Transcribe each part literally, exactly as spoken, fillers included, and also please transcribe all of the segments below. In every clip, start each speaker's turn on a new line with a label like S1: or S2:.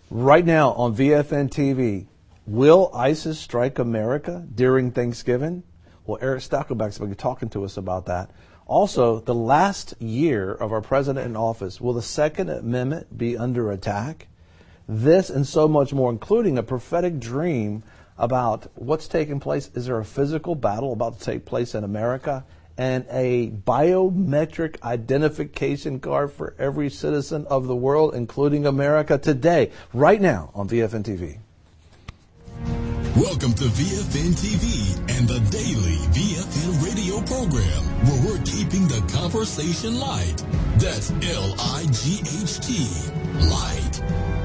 S1: Right now on V F N T V, will ISIS strike America during Thanksgiving? Well, Eric Stakelbeck's going to be talking to us about that. Also, the last year of our president in office, will the Second Amendment be under attack? This and so much more, including a prophetic dream about what's taking place. Is there a physical battle about to take place in America? And a biometric identification card for every citizen of the world, including America, today, right now on V F N T V.
S2: Welcome to V F N T V and the daily V F N radio program, where we're keeping the conversation light. That's L I G H T, light.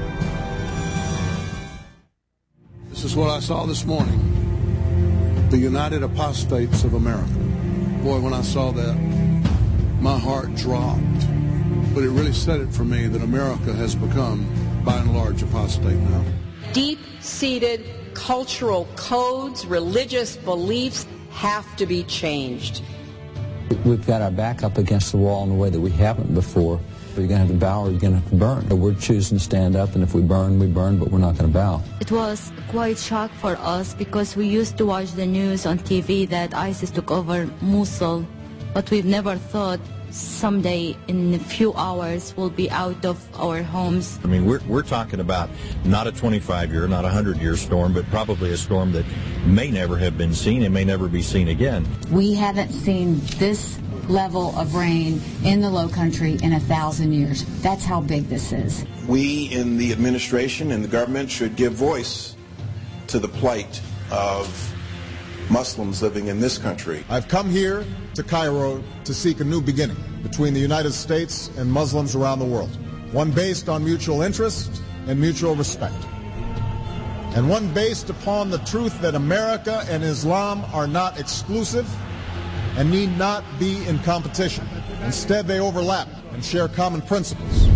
S3: This is what I saw this morning. The United Apostates of America. Boy, when I saw that, my heart dropped. But it really said it for me that America has become, by and large, apostate now.
S4: Deep-seated cultural codes, religious beliefs have to be changed.
S5: We've got our back up against the wall in a way that we haven't before. You're going to have to bow or you're going to have to burn. We're choosing to stand up, and if we burn, we burn, but we're not going to bow.
S6: It was quite shock for us because we used to watch the news on T V that ISIS took over Mosul, but we've never thought someday in a few hours we'll be out of our homes.
S7: I mean, we're, we're talking about not a twenty-five year, not a one hundred year storm, but probably a storm that may never have been seen and may never be seen again.
S8: We haven't seen this level of rain in the Low Country in a thousand years. That's how big this is.
S9: We in the administration and the government should give voice to the plight of Muslims living in this country.
S10: I've come here to Cairo to seek a new beginning between the United States and Muslims around the world, one based on mutual interest and mutual respect, and one based upon the truth that America and Islam are not exclusive and need not be in competition. Instead, they overlap and share common principles.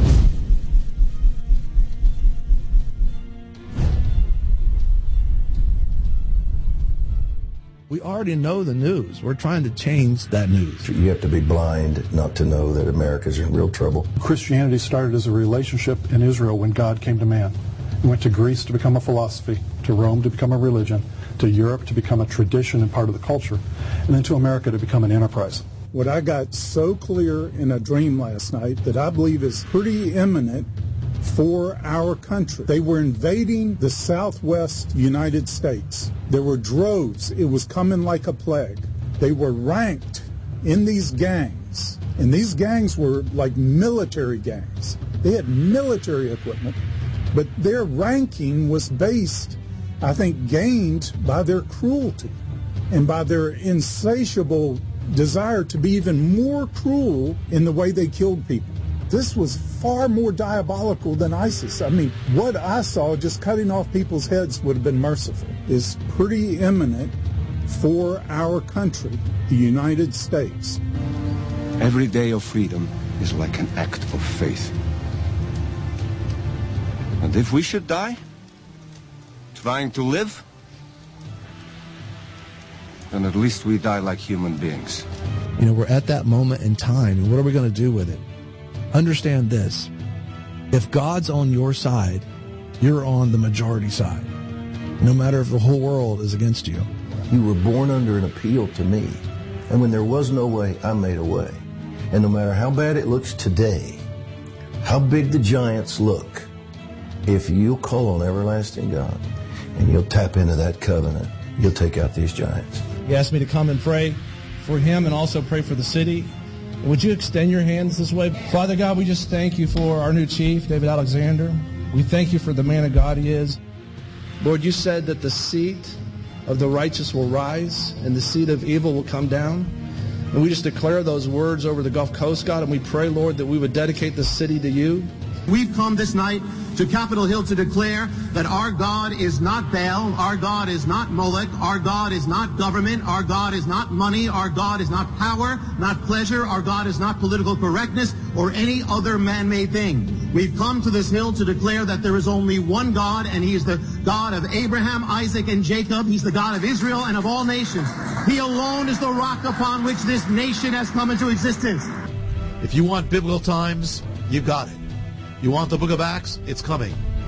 S11: We already know the news. We're trying to change that news.
S12: You have to be blind not to know that America's in real trouble.
S13: Christianity started as a relationship in Israel when God came to man. He went to Greece to become a philosophy, to Rome to become a religion, to Europe to become a tradition and part of the culture, and then to America to become an enterprise.
S14: What I got so clear in a dream last night that I believe is pretty imminent for our country. They were invading the southwest United States. There were droves. It was coming like a plague. They were ranked in these gangs, and these gangs were like military gangs. They had military equipment, but their ranking was based, I think, gained by their cruelty and by their insatiable desire to be even more cruel in the way they killed people. This was far more diabolical than ISIS. I mean, what I saw, just cutting off people's heads would have been merciful, is pretty imminent for our country, the United States.
S15: Every day of freedom is like an act of faith. And if we should die trying to live, then at least we die like human beings.
S11: You know, we're at that moment in time, and what are we going to do with it? Understand this. If God's on your side, you're on the majority side, no matter if the whole world is against you.
S12: You were born under an appeal to me, and when there was no way, I made a way. And no matter how bad it looks today, how big the giants look, if you'll call on everlasting God and you'll tap into that covenant, you'll take out these giants.
S16: He asked me to come and pray for him and also pray for the city. Would you extend your hands this way? Father God, we just thank you for our new chief, David Alexander. We thank you for the man of God he is. Lord, you said that the seat of the righteous will rise and the seat of evil will come down. And we just declare those words over the Gulf Coast, God, and we pray, Lord, that we would dedicate the city to you.
S17: We've come this night to Capitol Hill to declare that our God is not Baal, our God is not Molech, our God is not government, our God is not money, our God is not power, not pleasure, our God is not political correctness or any other man-made thing. We've come to this hill to declare that there is only one God, and he is the God of Abraham, Isaac, and Jacob. He's the God of Israel and of all nations. He alone is the rock upon which this nation has come into existence.
S18: If you want biblical times, you've got it. You want the book of Acts? It's coming.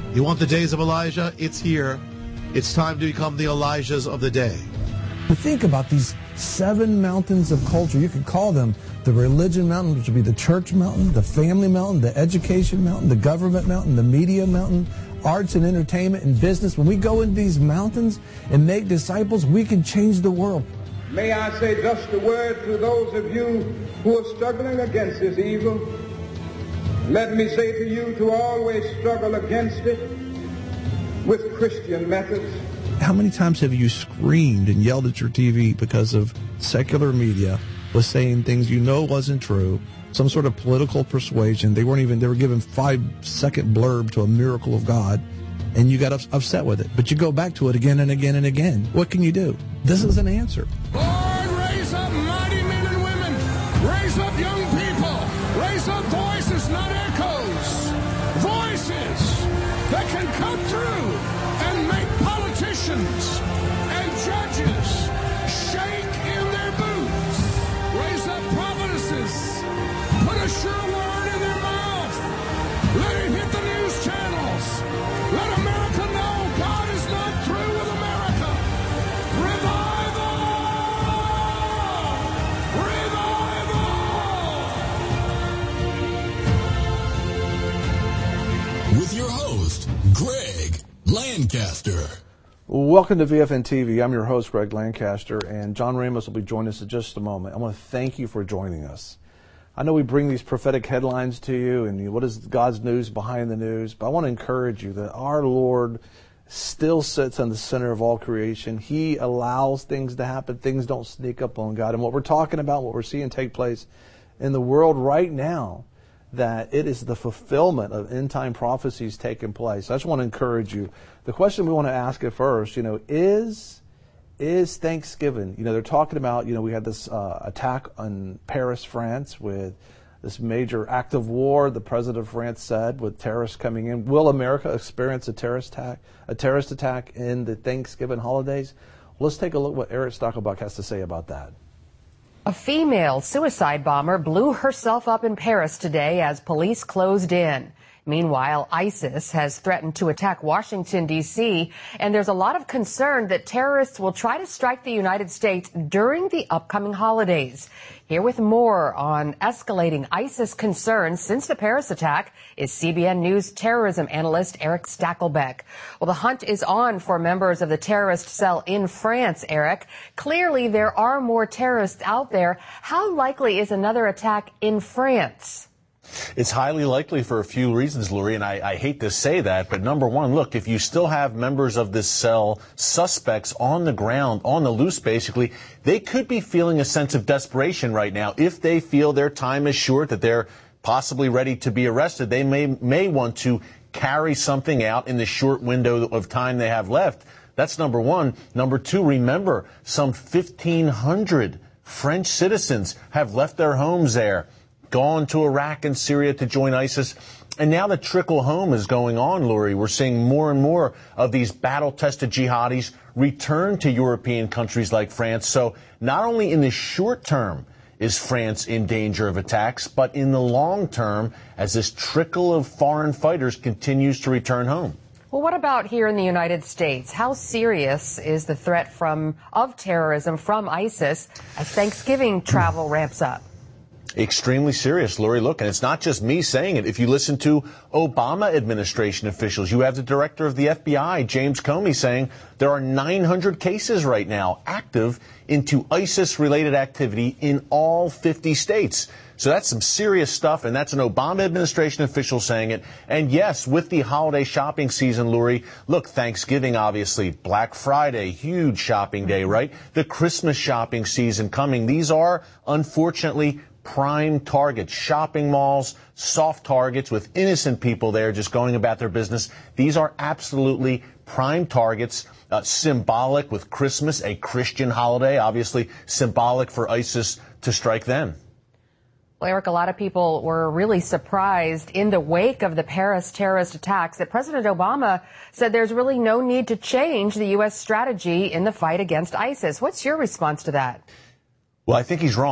S18: You want the days of Elijah? It's here. It's time to become the Elijahs of the day.
S11: Think about these seven mountains of culture. You could call them the religion mountain, which would be the church mountain, the family mountain, the education mountain, the government mountain, the media mountain, arts and entertainment and business. When we go into these mountains and make disciples, we can change the world.
S19: May I say just a word to those of you who are struggling against this evil. Let me say to you to always struggle against it with Christian methods.
S11: How many times have you screamed and yelled at your T V because of secular media was saying things you know wasn't true, some sort of political persuasion? They weren't even, they were giving five second blurb to a miracle of God, and you got upset with it. But you go back to it again and again and again. What can you do? This is an answer.
S20: Lord, raise up mighty men and women. Raise up young people. Raise up voices, not echoes. Voices that can cut through and make politicians and judges shake in their boots. Raise up prophetesses. Put a sure word in their mouth. Let it hit the news channels. Let America know God is not through with America. Revival! Revival!
S2: With your host, Greg Lancaster.
S1: Welcome to V F N T V. I'm your host, Greg Lancaster, and John Ramos will be joining us in just a moment. I want to thank you for joining us. I know we bring these prophetic headlines to you, and what is God's news behind the news, but I want to encourage you that our Lord still sits in the center of all creation. He allows things to happen. Things don't sneak up on God. And what we're talking about, what we're seeing take place in the world right now, that it is the fulfillment of end-time prophecies taking place. I just want to encourage you. The question we want to ask at first, you know, is is Thanksgiving? You know, they're talking about, you know, we had this uh, attack on Paris, France, with this major act of war, the president of France said, with terrorists coming in. Will America experience a terrorist attack, a terrorist attack in the Thanksgiving holidays? Well, let's take a look at what Eric Stackelbach has to say about that.
S21: A female suicide bomber blew herself up in Paris today as police closed in. Meanwhile, ISIS has threatened to attack Washington, D C, and there's a lot of concern that terrorists will try to strike the United States during the upcoming holidays. Here with more on escalating ISIS concerns since the Paris attack is C B N News terrorism analyst Eric Stackelbach. Well, the hunt is on for members of the terrorist cell in France, Eric. Clearly, there are more terrorists out there. How likely is another attack in France?
S22: It's highly likely for a few reasons, Lurie, and I, I hate to say that, but number one, look, if you still have members of this cell, suspects on the ground, on the loose basically, they could be feeling a sense of desperation right now. If they feel their time is short, that they're possibly ready to be arrested, they may, may want to carry something out in the short window of time they have left. That's number one. Number two, remember, some fifteen hundred French citizens have left their homes there, gone to Iraq and Syria to join ISIS. And now the trickle home is going on, Lurie. We're seeing more and more of these battle-tested jihadis return to European countries like France. So not only in the short term is France in danger of attacks, but in the long term, as this trickle of foreign fighters continues to return home.
S21: Well, what about here in the United States? How serious is the threat from of terrorism from ISIS as Thanksgiving travel ramps up?
S22: Extremely serious, Lurie. Look, and it's not just me saying it. If you listen to Obama administration officials, you have the director of the F B I, James Comey, saying there are nine hundred cases right now active into ISIS-related activity in all fifty states. So that's some serious stuff, and that's an Obama administration official saying it. And yes, with the holiday shopping season, Lurie, look, Thanksgiving, obviously, Black Friday, huge shopping day, right? The Christmas shopping season coming. These are, unfortunately, prime targets, shopping malls, soft targets with innocent people there just going about their business. These are absolutely prime targets, uh, symbolic with Christmas, a Christian holiday, obviously symbolic for ISIS to strike them.
S21: Well, Eric, a lot of people were really surprised in the wake of the Paris terrorist attacks that President Obama said there's really no need to change the U S strategy in the fight against ISIS. What's your response to that?
S22: Well, I think he's wrong.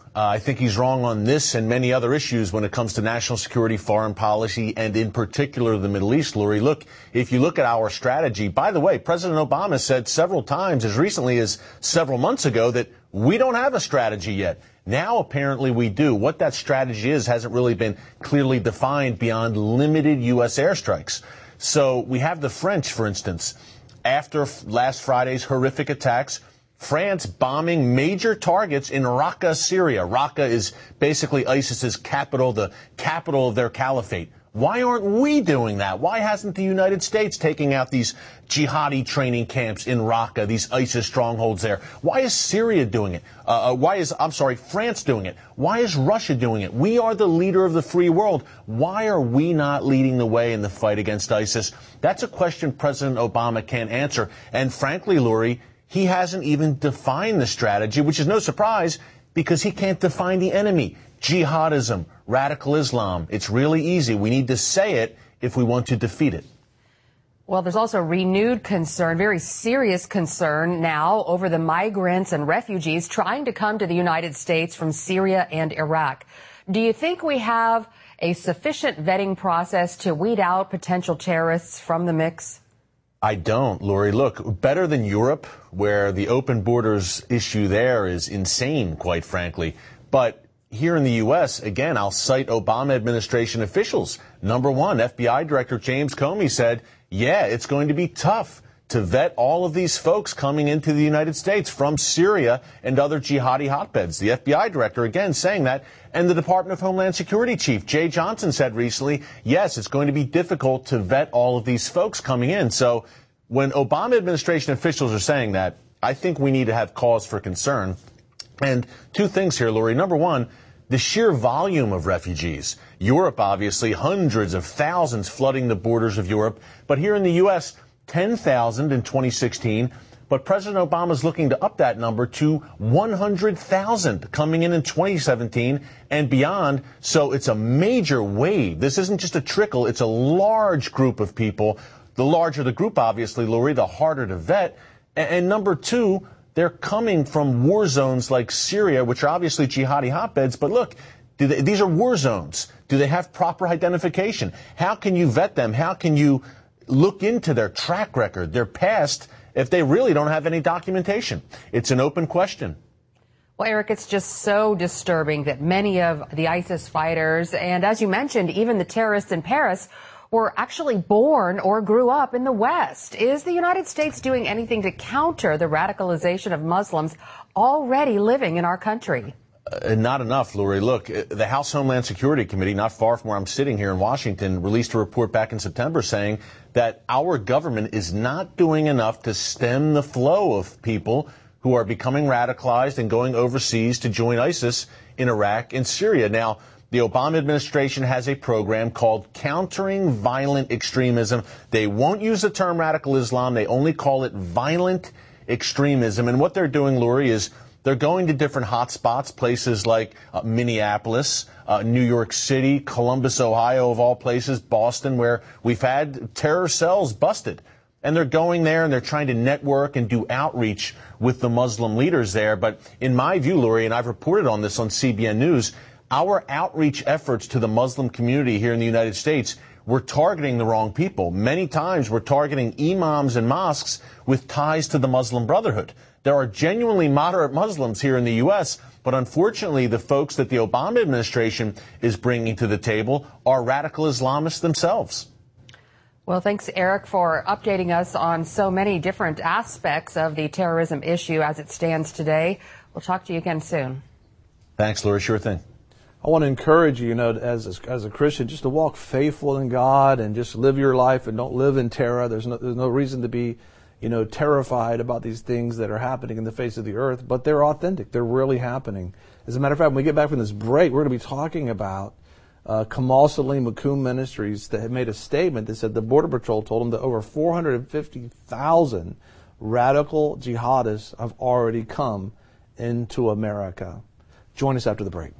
S22: Uh, I think he's wrong on this and many other issues when it comes to national security, foreign policy, and in particular the Middle East, Lori. Look, if you look at our strategy, by the way, President Obama said several times, as recently as several months ago, that we don't have a strategy yet. Now, apparently, we do. What that strategy is hasn't really been clearly defined beyond limited U S airstrikes. So we have the French, for instance, after last Friday's horrific attacks, France bombing major targets in Raqqa, Syria. Raqqa is basically ISIS's capital, the capital of their caliphate. Why aren't we doing that? Why hasn't the United States taking out these jihadi training camps in Raqqa, these ISIS strongholds there? Why is Syria doing it? Uh, why is, I'm sorry, France doing it? Why is Russia doing it? We are the leader of the free world. Why are we not leading the way in the fight against ISIS? That's a question President Obama can't answer. And frankly, Lori, he hasn't even defined the strategy, which is no surprise because he can't define the enemy. Jihadism, radical Islam. It's really easy. We need to say it if we want to defeat it.
S21: Well, there's also renewed concern, very serious concern now over the migrants and refugees trying to come to the United States from Syria and Iraq. Do you think we have a sufficient vetting process to weed out potential terrorists from the mix?
S22: I don't, Lori. Look, better than Europe, where the open borders issue there is insane, quite frankly. But here in the U S, again, I'll cite Obama administration officials. Number one, F B I Director James Comey said, yeah, it's going to be tough to vet all of these folks coming into the United States from Syria and other jihadi hotbeds. The F B I director, again, saying that. And the Department of Homeland Security chief, Jay Johnson, said recently, yes, it's going to be difficult to vet all of these folks coming in. So when Obama administration officials are saying that, I think we need to have cause for concern. And two things here, Lori. Number one, the sheer volume of refugees. Europe, obviously, hundreds of thousands flooding the borders of Europe. But here in the U S, ten thousand in twenty sixteen. But President Obama is looking to up that number to one hundred thousand coming in in twenty seventeen and beyond. So it's a major wave. This isn't just a trickle. It's a large group of people. The larger the group, obviously, Lori, the harder to vet. And, and number two, they're coming from war zones like Syria, which are obviously jihadi hotbeds. But look, do they, these are war zones. Do they have proper identification? How can you vet them? How can you look into their track record, their past, if they really don't have any documentation? It's an open question.
S21: Well, Eric, it's just so disturbing that many of the ISIS fighters, and as you mentioned, even the terrorists in Paris, were actually born or grew up in the West. Is the United States doing anything to counter the radicalization of Muslims already living in our country?
S22: Uh, not enough, Lori. Look, the House Homeland Security Committee, not far from where I'm sitting here in Washington, released a report back in September saying that our government is not doing enough to stem the flow of people who are becoming radicalized and going overseas to join ISIS in Iraq and Syria. Now, the Obama administration has a program called Countering Violent Extremism. They won't use the term radical Islam. They only call it violent extremism. And what they're doing, Lori, is they're going to different hot spots, places like uh, Minneapolis, uh, New York City, Columbus, Ohio, of all places, Boston, where we've had terror cells busted. And they're going there and they're trying to network and do outreach with the Muslim leaders there. But in my view, Lori, and I've reported on this on C B N News, our outreach efforts to the Muslim community here in the United States, we're targeting the wrong people. Many times we're targeting imams and mosques with ties to the Muslim Brotherhood. There are genuinely moderate Muslims here in the U S, but unfortunately the folks that the Obama administration is bringing to the table are radical Islamists themselves.
S21: Well, thanks, Eric, for updating us on so many different aspects of the terrorism issue as it stands today. We'll talk to you again soon.
S22: Thanks, Lori. Sure thing.
S1: I want to encourage you, you know, as a, as a Christian, just to walk faithful in God and just live your life and don't live in terror. There's no, there's no reason to be, you know, terrified about these things that are happening in the face of the earth, but they're authentic. They're really happening. As a matter of fact, when we get back from this break, we're going to be talking about uh, Kamal Salim Makoum Ministries that had made a statement that said the Border Patrol told them that over four hundred fifty thousand radical jihadists have already come into America. Join us after the break.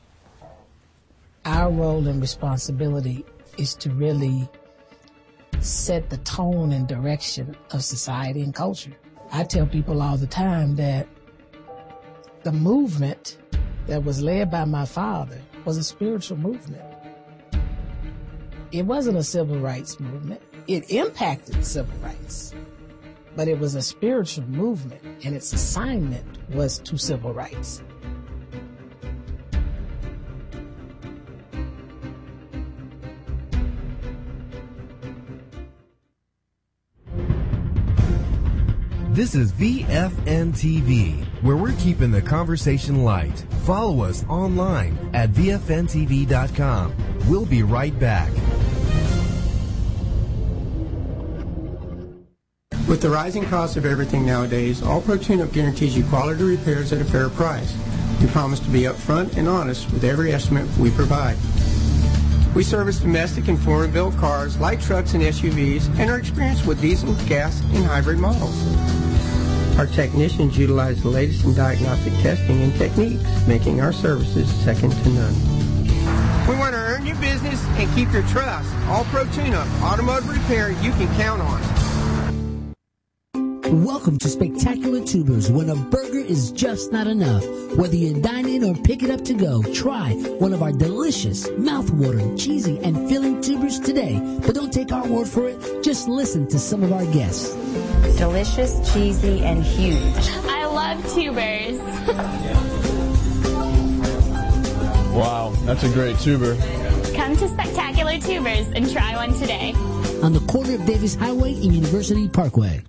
S3: Our role and responsibility is to really set the tone and direction of society and culture. I tell people all the time that the movement that was led by my father was a spiritual movement. It wasn't a civil rights movement. It impacted civil rights, but it was a spiritual movement, and its assignment was to civil rights.
S4: This is V F N T V, where we're keeping the conversation light. Follow us online at V F N T V dot com. We'll be right back.
S5: With the rising cost of everything nowadays, All Pro Tune-Up guarantees you quality repairs at a fair price. We promise to be upfront and honest with every estimate we provide. We service domestic and foreign-built cars, light trucks, and S U Vs, and are experienced with diesel, gas, and hybrid models. Our technicians utilize the latest in diagnostic testing and techniques, making our services second to none. We want to earn your business and keep your trust. All Pro Tune-Up, automotive repair you can count on.
S23: Welcome to Spectacular Tubers, when a burger is just not enough. Whether you dine in or pick it up to go, try one of our delicious, mouth-watering, cheesy, and filling tubers today. But don't take our word for it. Just listen to some of our guests.
S24: Delicious, cheesy, and huge.
S25: I love tubers.
S26: Wow, that's a great tuber.
S25: Come to Spectacular Tubers and try one today.
S23: On the corner of Davis Highway and University Parkway.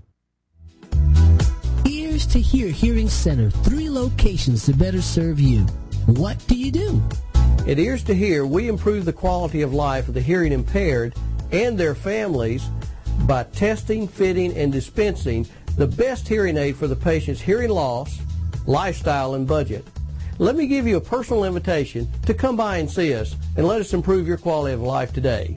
S23: Ears to Hear Hearing Center, three locations to better serve you. What do you do?
S5: At Ears to Hear, we improve the quality of life of the hearing impaired and their families by testing, fitting, and dispensing the best hearing aid for the patient's hearing loss, lifestyle, and budget. Let me give you a personal invitation to come by and see us and let us improve your quality of life today.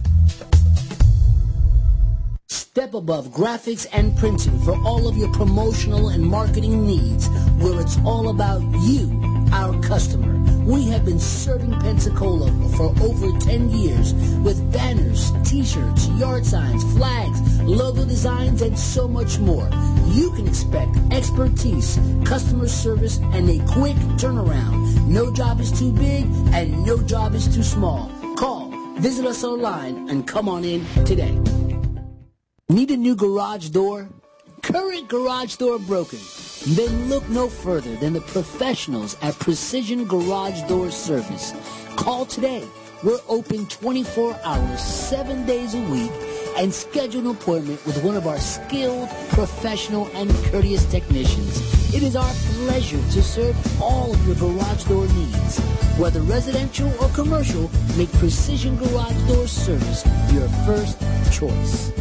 S23: Step above graphics and printing for all of your promotional and marketing needs, where it's all about you, our customer. We have been serving Pensacola for over ten years with banners, t-shirts, yard signs, flags, logo designs, and so much more. You can expect expertise, customer service, and a quick turnaround. No job is too big and no job is too small. Call, visit us online, and come on in today. Need a new garage door? Current garage door broken? Then look no further than the professionals at Precision Garage Door Service. Call today. We're open twenty-four hours, seven days a week, and schedule an appointment with one of our skilled, professional, and courteous technicians. It is our pleasure to serve all of your garage door needs. Whether residential or commercial, make Precision Garage Door Service your first choice.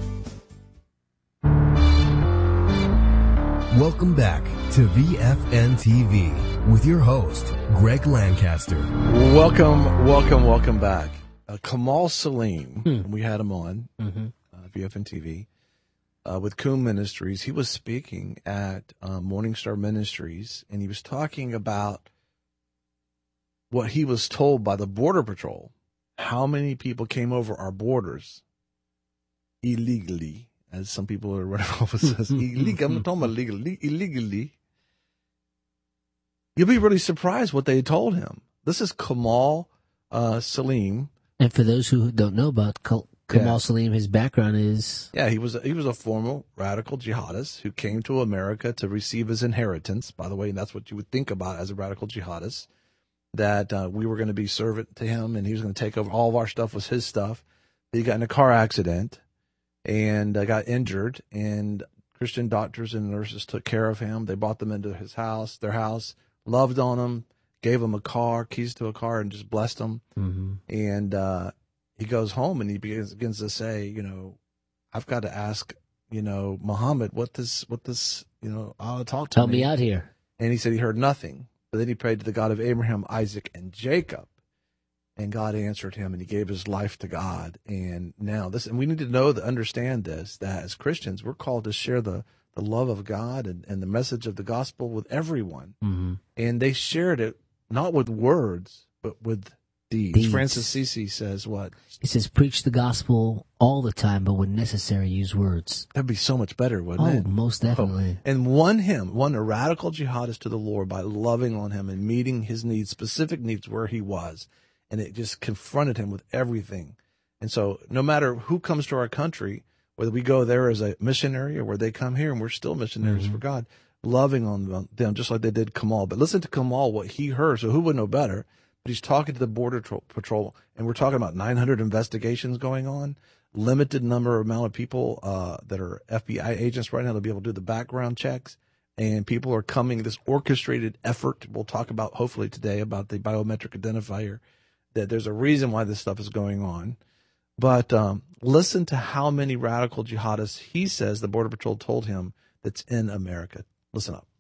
S4: Welcome back to V F N T V with your host, Greg Lancaster.
S1: Welcome, welcome, welcome back. Uh, Kamal Salim,
S23: Hmm.
S1: we had him on
S23: Mm-hmm.
S1: uh, V F N T V uh, with Coombe Ministries. He was speaking at uh, Morningstar Ministries, and he was talking about what he was told by the Border Patrol, how many people came over our borders illegally. As some people are running off and says, illegal. I'm not talking about legally, illegally. You'll be really surprised what they told him. This is Kamal uh, Salim.
S23: And for those who don't know about Kamal
S1: Yeah.
S23: Salim, his background is...
S1: Yeah, he was he was a former radical jihadist who came to America to receive his inheritance. By the way, and that's what you would think about as a radical jihadist, that uh, we were going to be servant to him, and he was going to take over. All of our stuff was his stuff. He got in a car accident and uh, got injured, and Christian doctors and nurses took care of him. They brought them into his house, their house, loved on him, gave him a car, keys to a car, and just blessed him.
S23: Mm-hmm.
S1: And uh, he goes home and he begins, begins to say, you know, I've got to ask, you know, Muhammad, what this, what this, you know, I'll talk to
S23: Help me out here.
S1: And he said he heard nothing. But then he prayed to the God of Abraham, Isaac, and Jacob. And God answered him, and he gave his life to God. And now this, and we need to know, to understand this, that as Christians, we're called to share the, the love of God and, and the message of the gospel with everyone.
S23: Mm-hmm.
S1: And they shared it not with words, but with deeds.
S23: deeds.
S1: Francis Sisi says what?
S23: He says, preach the gospel all the time, but when necessary, use words.
S1: That'd be so much better, wouldn't
S23: oh,
S1: it?
S23: Oh, most definitely.
S1: Oh. And won him, won a radical jihadist to the Lord by loving on him and meeting his needs, specific needs where he was. And it just confronted him with everything. And so no matter who comes to our country, whether we go there as a missionary or where they come here and we're still missionaries mm-hmm. for God, loving on them just like they did Kamal. But listen to Kamal, what he heard, so who would know better? But he's talking to the Border Patrol, and we're talking about nine hundred investigations going on, limited number amount of people uh, that are F B I agents right now to be able to do the background checks, and people are coming, this orchestrated effort. We'll talk about, hopefully today, about the biometric identifier, that there's a reason why this stuff is going on. But um, listen to how many radical jihadists he says the Border Patrol told him that's in America. Listen up.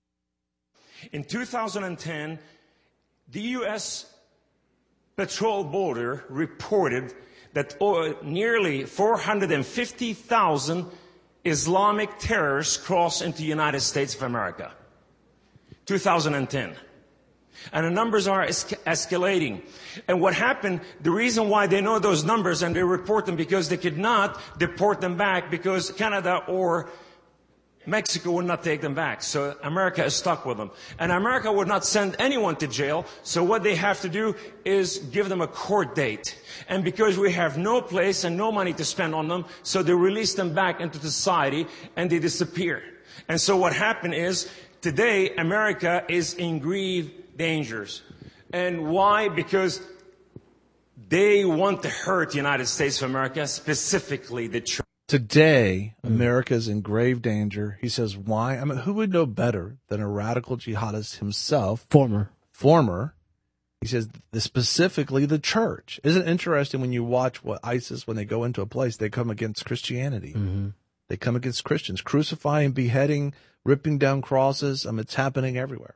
S6: In two thousand ten, the U S Patrol Border reported that nearly four hundred fifty thousand Islamic terrorists crossed into the United States of America. two thousand ten. And the numbers are es- escalating. And what happened, the reason why they know those numbers and they report them, because they could not deport them back because Canada or Mexico would not take them back. So America is stuck with them. And America would not send anyone to jail. So what they have to do is give them a court date. And because we have no place and no money to spend on them, so they release them back into society and they disappear. And so what happened is, today America is in grave dangers. And why? Because they want to hurt the United States of America, specifically the church.
S1: Today, America is in grave danger. He says, why? I mean, who would know better than a radical jihadist himself?
S23: Former.
S1: Former. He says, specifically the church. Isn't it interesting when you watch what ISIS, when they go into a place, they come against Christianity.
S23: Mm-hmm.
S1: They come against Christians, crucifying, beheading, ripping down crosses. I mean, it's happening everywhere.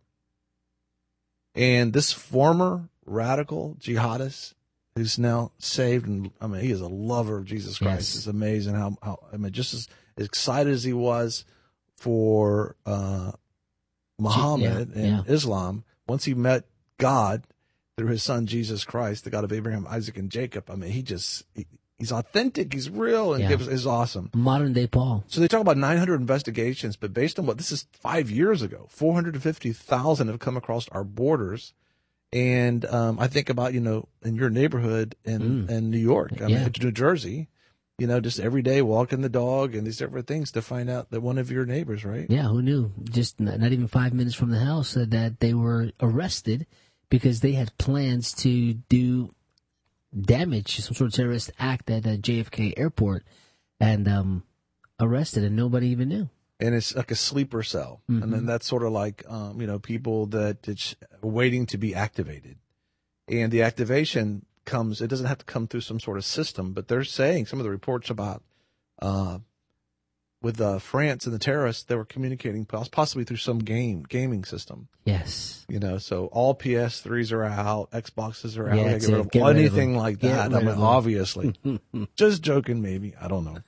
S1: And this former radical jihadist, who's now saved, and I mean, he is a lover of Jesus Christ.
S23: Yes.
S1: It's amazing how, how, I mean, just as excited as he was for uh, Muhammad
S23: yeah,
S1: and
S23: yeah.
S1: Islam, once he met God through his son Jesus Christ, the God of Abraham, Isaac, and Jacob, I mean, he just, he, he's authentic, he's real, and
S23: yeah.
S1: gives, is awesome.
S23: Modern day Paul.
S1: So they talk about nine hundred investigations, but based on what, this is five years ago, four hundred fifty thousand have come across our borders. And um, I think about, you know, in your neighborhood in,
S23: Mm.
S1: in New York, I
S23: Yeah.
S1: mean, New Jersey, you know, just every day walking the dog and these different things to find out that one of your neighbors, right?
S23: Yeah, who knew? Just not, not even five minutes from the house, said that they were arrested because they had plans to do damage, some sort of terrorist act at a J F K airport, and um, arrested, and nobody even knew.
S1: And it's like a sleeper cell.
S23: Mm-hmm.
S1: And then that's sort of like, um, you know, people that it's waiting to be activated. And the activation comes, it doesn't have to come through some sort of system, but they're saying some of the reports about, uh, with uh, France and the terrorists, they were communicating possibly through some game, gaming system.
S23: Yes.
S1: You know, so all P S threes are out, Xboxes are out,
S23: Yeah,
S1: they
S23: that's
S1: get rid
S23: it.
S1: of
S23: Get rid of
S1: anything
S23: them.
S1: like
S23: Get
S1: that. I
S23: rid
S1: mean,
S23: of them.
S1: obviously. Just joking, maybe. I don't know.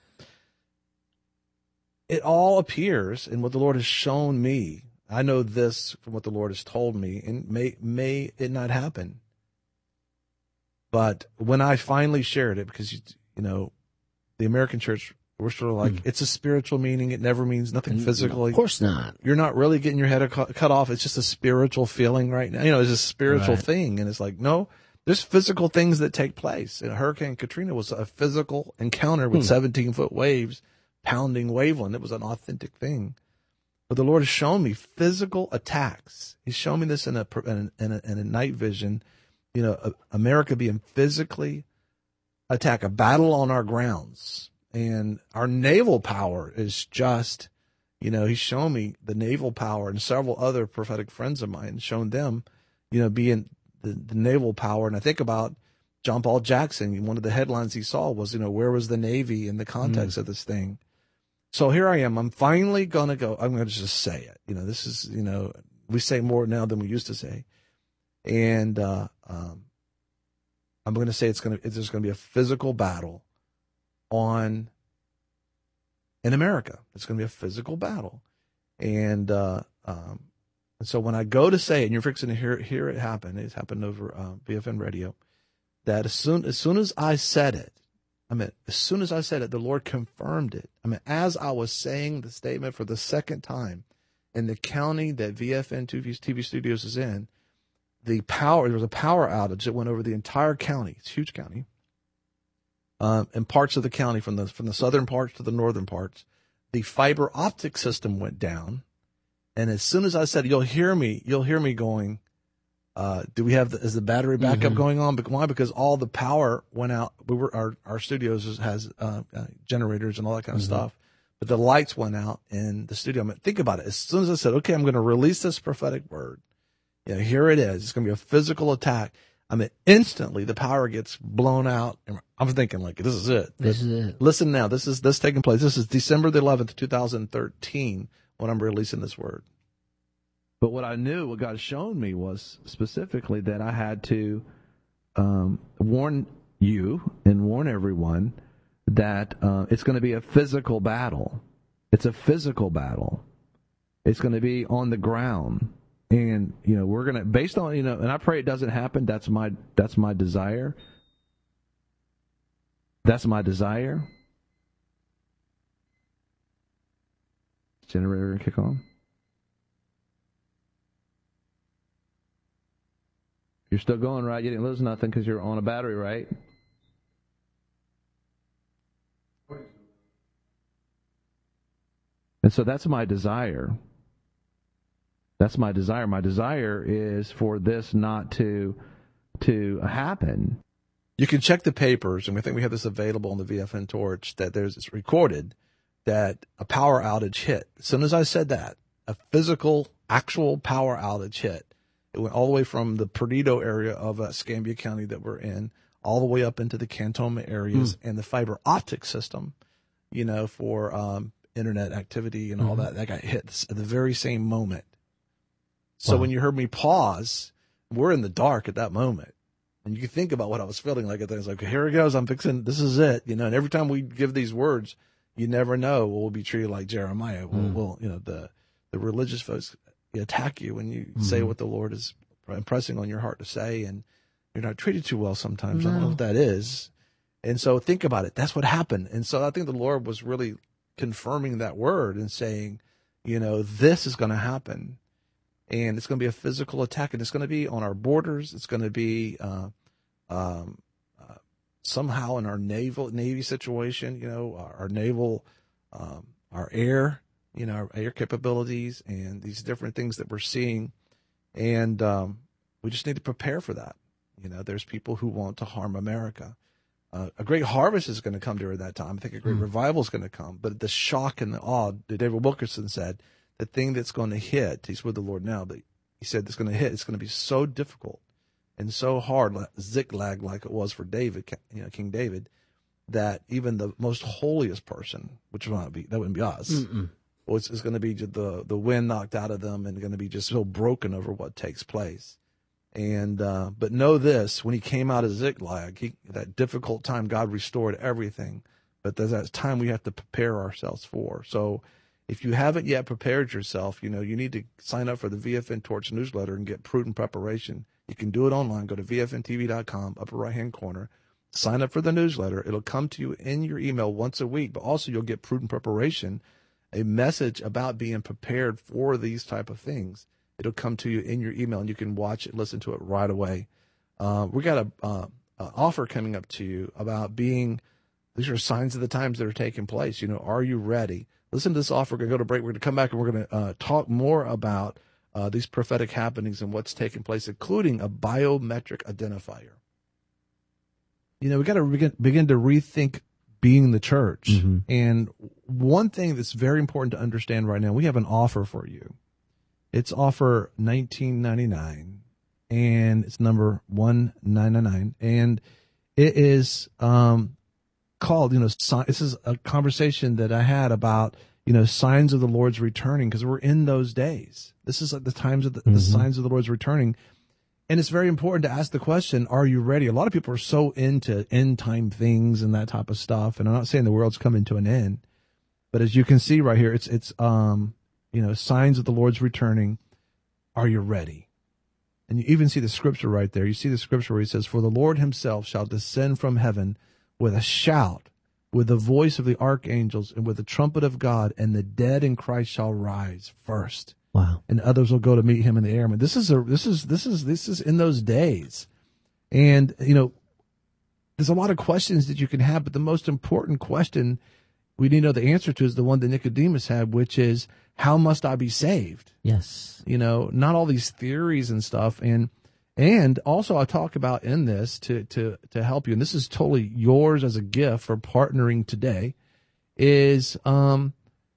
S1: It all appears in what the Lord has shown me. I know this from what the Lord has told me, and may may it not happen. But when I finally shared it, because, you, you know, the American church, we're sort of like, mm. it's a spiritual meaning. It never means nothing physically.
S23: Of course not.
S1: You're not really getting your head cut, cut off. It's just a spiritual feeling right now. You know, it's a spiritual
S23: Right.
S1: thing. And it's like, no, there's physical things that take place. And Hurricane Katrina was a physical encounter with
S23: Hmm.
S1: seventeen foot waves pounding Waveland. It was an authentic thing. But the Lord has shown me physical attacks. He's shown me this in a, in a, in a, in a night vision, you know, America being physically attacked, a battle on our grounds. And our naval power is just, you know, he's shown me the naval power, and several other prophetic friends of mine shown them, you know, being the, the naval power. And I think about John Paul Jackson. One of the headlines he saw was, you know, where was the Navy in the context mm. of this thing? So here I am. I'm finally going to go. I'm going to just say it. You know, this is, you know, we say more now than we used to say. And uh, um, I'm going to say it's going to, there's going to be a physical battle on in America. It's going to be a physical battle. And, uh, um, and so when I go to say it, and you're fixing to hear, hear it happen, it's happened over uh, B F N radio.
S11: that as soon as soon as I said it, I mean, as soon as I said it, the Lord confirmed it. I mean, as I was saying the statement for the second time in the county that V F N T V Studios is in, the power, there was a power outage that went over the entire county. It's a huge county. Um, and parts of the county, from the from the southern parts to the northern parts, the fiber optic system went down. And as soon as I said, you'll hear me, you'll hear me going, Uh, do we have the, is the battery backup
S7: Mm-hmm.
S11: going on? But why? Because all the power went out. We were our our studios has uh, uh, generators and all that kind of
S7: Mm-hmm.
S11: stuff. But the lights went out in the studio. I mean, think about it. As soon as I said, "Okay, I'm going to release this prophetic word," you know, here it is. It's going to be a physical attack. I mean, instantly the power gets blown out. And I'm thinking, like, this is it.
S7: This is it.
S11: Listen now. This is this taking place. This is December the eleventh, twenty thirteen, when I'm releasing this word. But what I knew, what God had shown me, was specifically that I had to um, warn you and warn everyone that uh, it's going to be a physical battle. It's a physical battle. It's going to be on the ground, and you know we're going to, based on you know, and I pray it doesn't happen. That's my that's my desire. That's my desire. Generator kick on. You're still going, right? You didn't lose nothing because you're on a battery, right? And so that's my desire. That's my desire. My desire is for this not to to happen. You can check the papers, and we think we have this available on the V F N Torch, that there's it's recorded that a power outage hit. As soon as I said that, a physical, actual power outage hit. It went all the way from the Perdido area of uh, Escambia County that we're in, all the way up into the Cantonment areas, mm. and the fiber optic system, you know, for um, internet activity and mm-hmm. all that, that got hit at the very same moment. So wow. when you heard me pause, we're in the dark at that moment. And you can think about what I was feeling like at that. It's like, here it goes. I'm fixing, this is it. You know, and every time we give these words, you never know. We'll be treated like Jeremiah. We'll, mm. we'll you know, the, the religious folks attack you when you mm-hmm. say what the Lord is impressing on your heart to say, and you're not treated too well sometimes. No. I don't know what that is. And so think about it. That's what happened. And so I think the Lord was really confirming that word and saying, you know, this is going to happen. And it's going to be a physical attack, and it's going to be on our borders. It's going to be uh, um, uh, somehow in our naval Navy situation, you know, our, our naval, um, our air, you know, our air capabilities and these different things that we're seeing. And um, we just need to prepare for that. You know, there's people who want to harm America. Uh, a great harvest is going to come during that time. I think a great mm. revival is going to come. But the shock and the awe, David Wilkerson said, the thing that's going to hit, he's with the Lord now, but he said it's going to hit, it's going to be so difficult and so hard, like Ziklag, like it was for David, you know, King David, that even the most holiest person, which would not be, that wouldn't be us, Mm-mm. It's, it's going to be the the wind knocked out of them and going to be just so broken over what takes place. And uh, but know this: when he came out of Ziklag, he, that difficult time, God restored everything. But there's that time we have to prepare ourselves for. So if you haven't yet prepared yourself, you know you need to sign up for the V F N Torch newsletter and get prudent preparation. You can do it online. Go to V F N T V dot com, upper right hand corner. Sign up for the newsletter. It'll come to you in your email once a week. But also you'll get prudent preparation, a message about being prepared for these type of things. It'll come to you in your email, and you can watch it, listen to it right away. Uh, we got a, uh, a offer coming up to you about being, these are signs of the times that are taking place. You know, are you ready? Listen to this offer. We're going to go to break. We're going to come back, and we're going to uh, talk more about uh, these prophetic happenings and what's taking place, including a biometric identifier. You know, we got to begin, begin to rethink being the church. Mm-hmm. And one thing that's very important to understand right now, we have an offer for you. It's offer nineteen ninety-nine, and it's number one nine nine nine, and it is um, called, you know, this is a conversation that I had about, you know, signs of the Lord's returning, because we're in those days. This is like the times of the, mm-hmm. the signs of the Lord's returning. And it's very important to ask the question, are you ready? A lot of people are so into end time things and that type of stuff. And I'm not saying the world's coming to an end, but as you can see right here, it's, it's, um, you know, signs of the Lord's returning. Are you ready? And you even see the scripture right there. You see the scripture where he says, for the Lord himself shall descend from heaven with a shout, with the voice of the archangels, and with the trumpet of God, and the dead in Christ shall rise first.
S7: Wow.
S11: And others will go to meet him in the air. I mean, this is a, this is, this is, this is in those days. And, you know, there's a lot of questions that you can have, but the most important question we need to know the answer to is the one that Nicodemus had, which is, how must I be saved?
S7: Yes.
S11: You know, not all these theories and stuff. And, and also I talk about in this to, to, to help you, and this is totally yours as a gift for partnering today, is, um,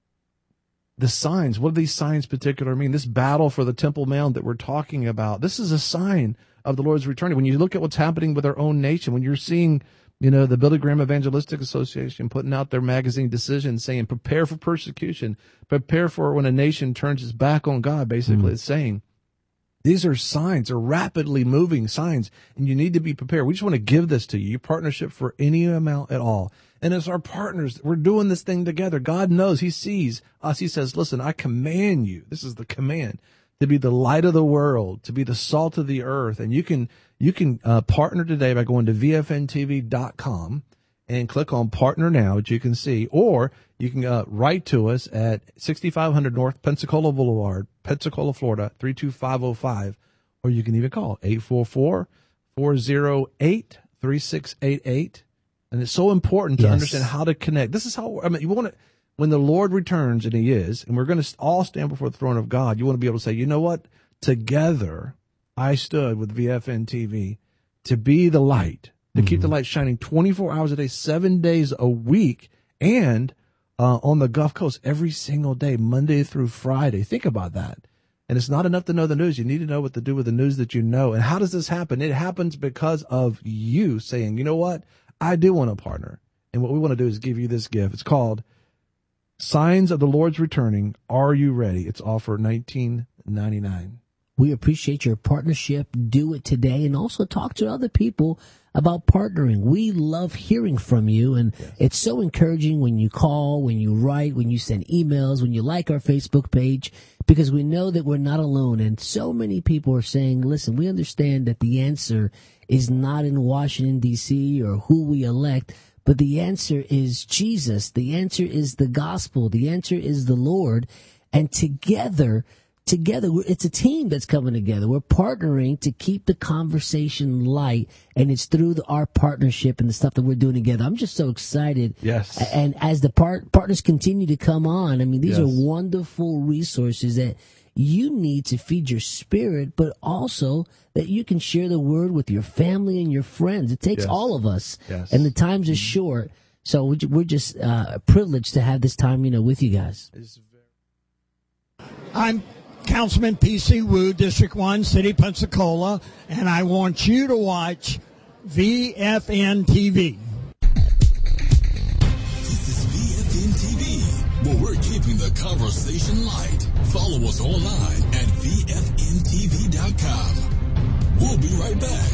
S11: the signs. What do these signs particular mean? This battle for the Temple Mount that we're talking about, this is a sign of the Lord's returning. When you look at what's happening with our own nation, when you're seeing, you know, the Billy Graham Evangelistic Association putting out their magazine Decision saying, prepare for persecution, prepare for when a nation turns its back on God, basically. Mm. It's saying these are signs, are rapidly moving signs, and you need to be prepared. We just want to give this to you, your partnership for any amount at all. And as our partners, we're doing this thing together. God knows, he sees us. He says, listen, I command you. This is the command, to be the light of the world, to be the salt of the earth. And you can, you can uh, partner today by going to V F N T V dot com and click on partner now, which you can see, or you can uh, write to us at sixty-five hundred North Pensacola Boulevard, Pensacola, Florida, three two five oh five, or you can even call eight four four, four oh eight, three six eight eight. And it's so important to yes. understand how to connect. This is how, I mean, you want to, when the Lord returns, and he is, and we're going to all stand before the throne of God, you want to be able to say, you know what? Together, I stood with V F N T V to be the light, to mm-hmm. keep the light shining twenty-four hours a day, seven days a week, and uh, on the Gulf Coast every single day, Monday through Friday. Think about that. And it's not enough to know the news. You need to know what to do with the news that you know. And how does this happen? It happens because of you saying, you know what? I do want to partner. And what we want to do is give you this gift. It's called Signs of the Lord's Returning. Are you ready? It's all for nineteen ninety-nine.
S7: We appreciate your partnership. Do it today, and also talk to other people about partnering. We love hearing from you, and yes. it's so encouraging when you call, when you write, when you send emails, when you like our Facebook page, because we know that we're not alone. And so many people are saying, listen, we understand that the answer is not in Washington, D C or who we elect, but the answer is Jesus. The answer is the gospel. The answer is the Lord. And together, together, it's a team that's coming together. We're partnering to keep the conversation light, and it's through the, our partnership and the stuff that we're doing together. I'm just so excited.
S11: Yes.
S7: And as the part, partners continue to come on, I mean, these
S11: yes.
S7: are wonderful resources that you need to feed your spirit, but also that you can share the word with your family and your friends. It takes
S11: yes.
S7: all of us,
S11: yes.
S7: and the times are short. So we're just uh, privileged to have this time, you know, with you guys.
S8: I'm Councilman P C Wu, District one, City, Pensacola, and I want you to watch V F N T V.
S2: This is V F N T V, where we're keeping the conversation light. Follow us online at V F N T V dot com. We'll be right back.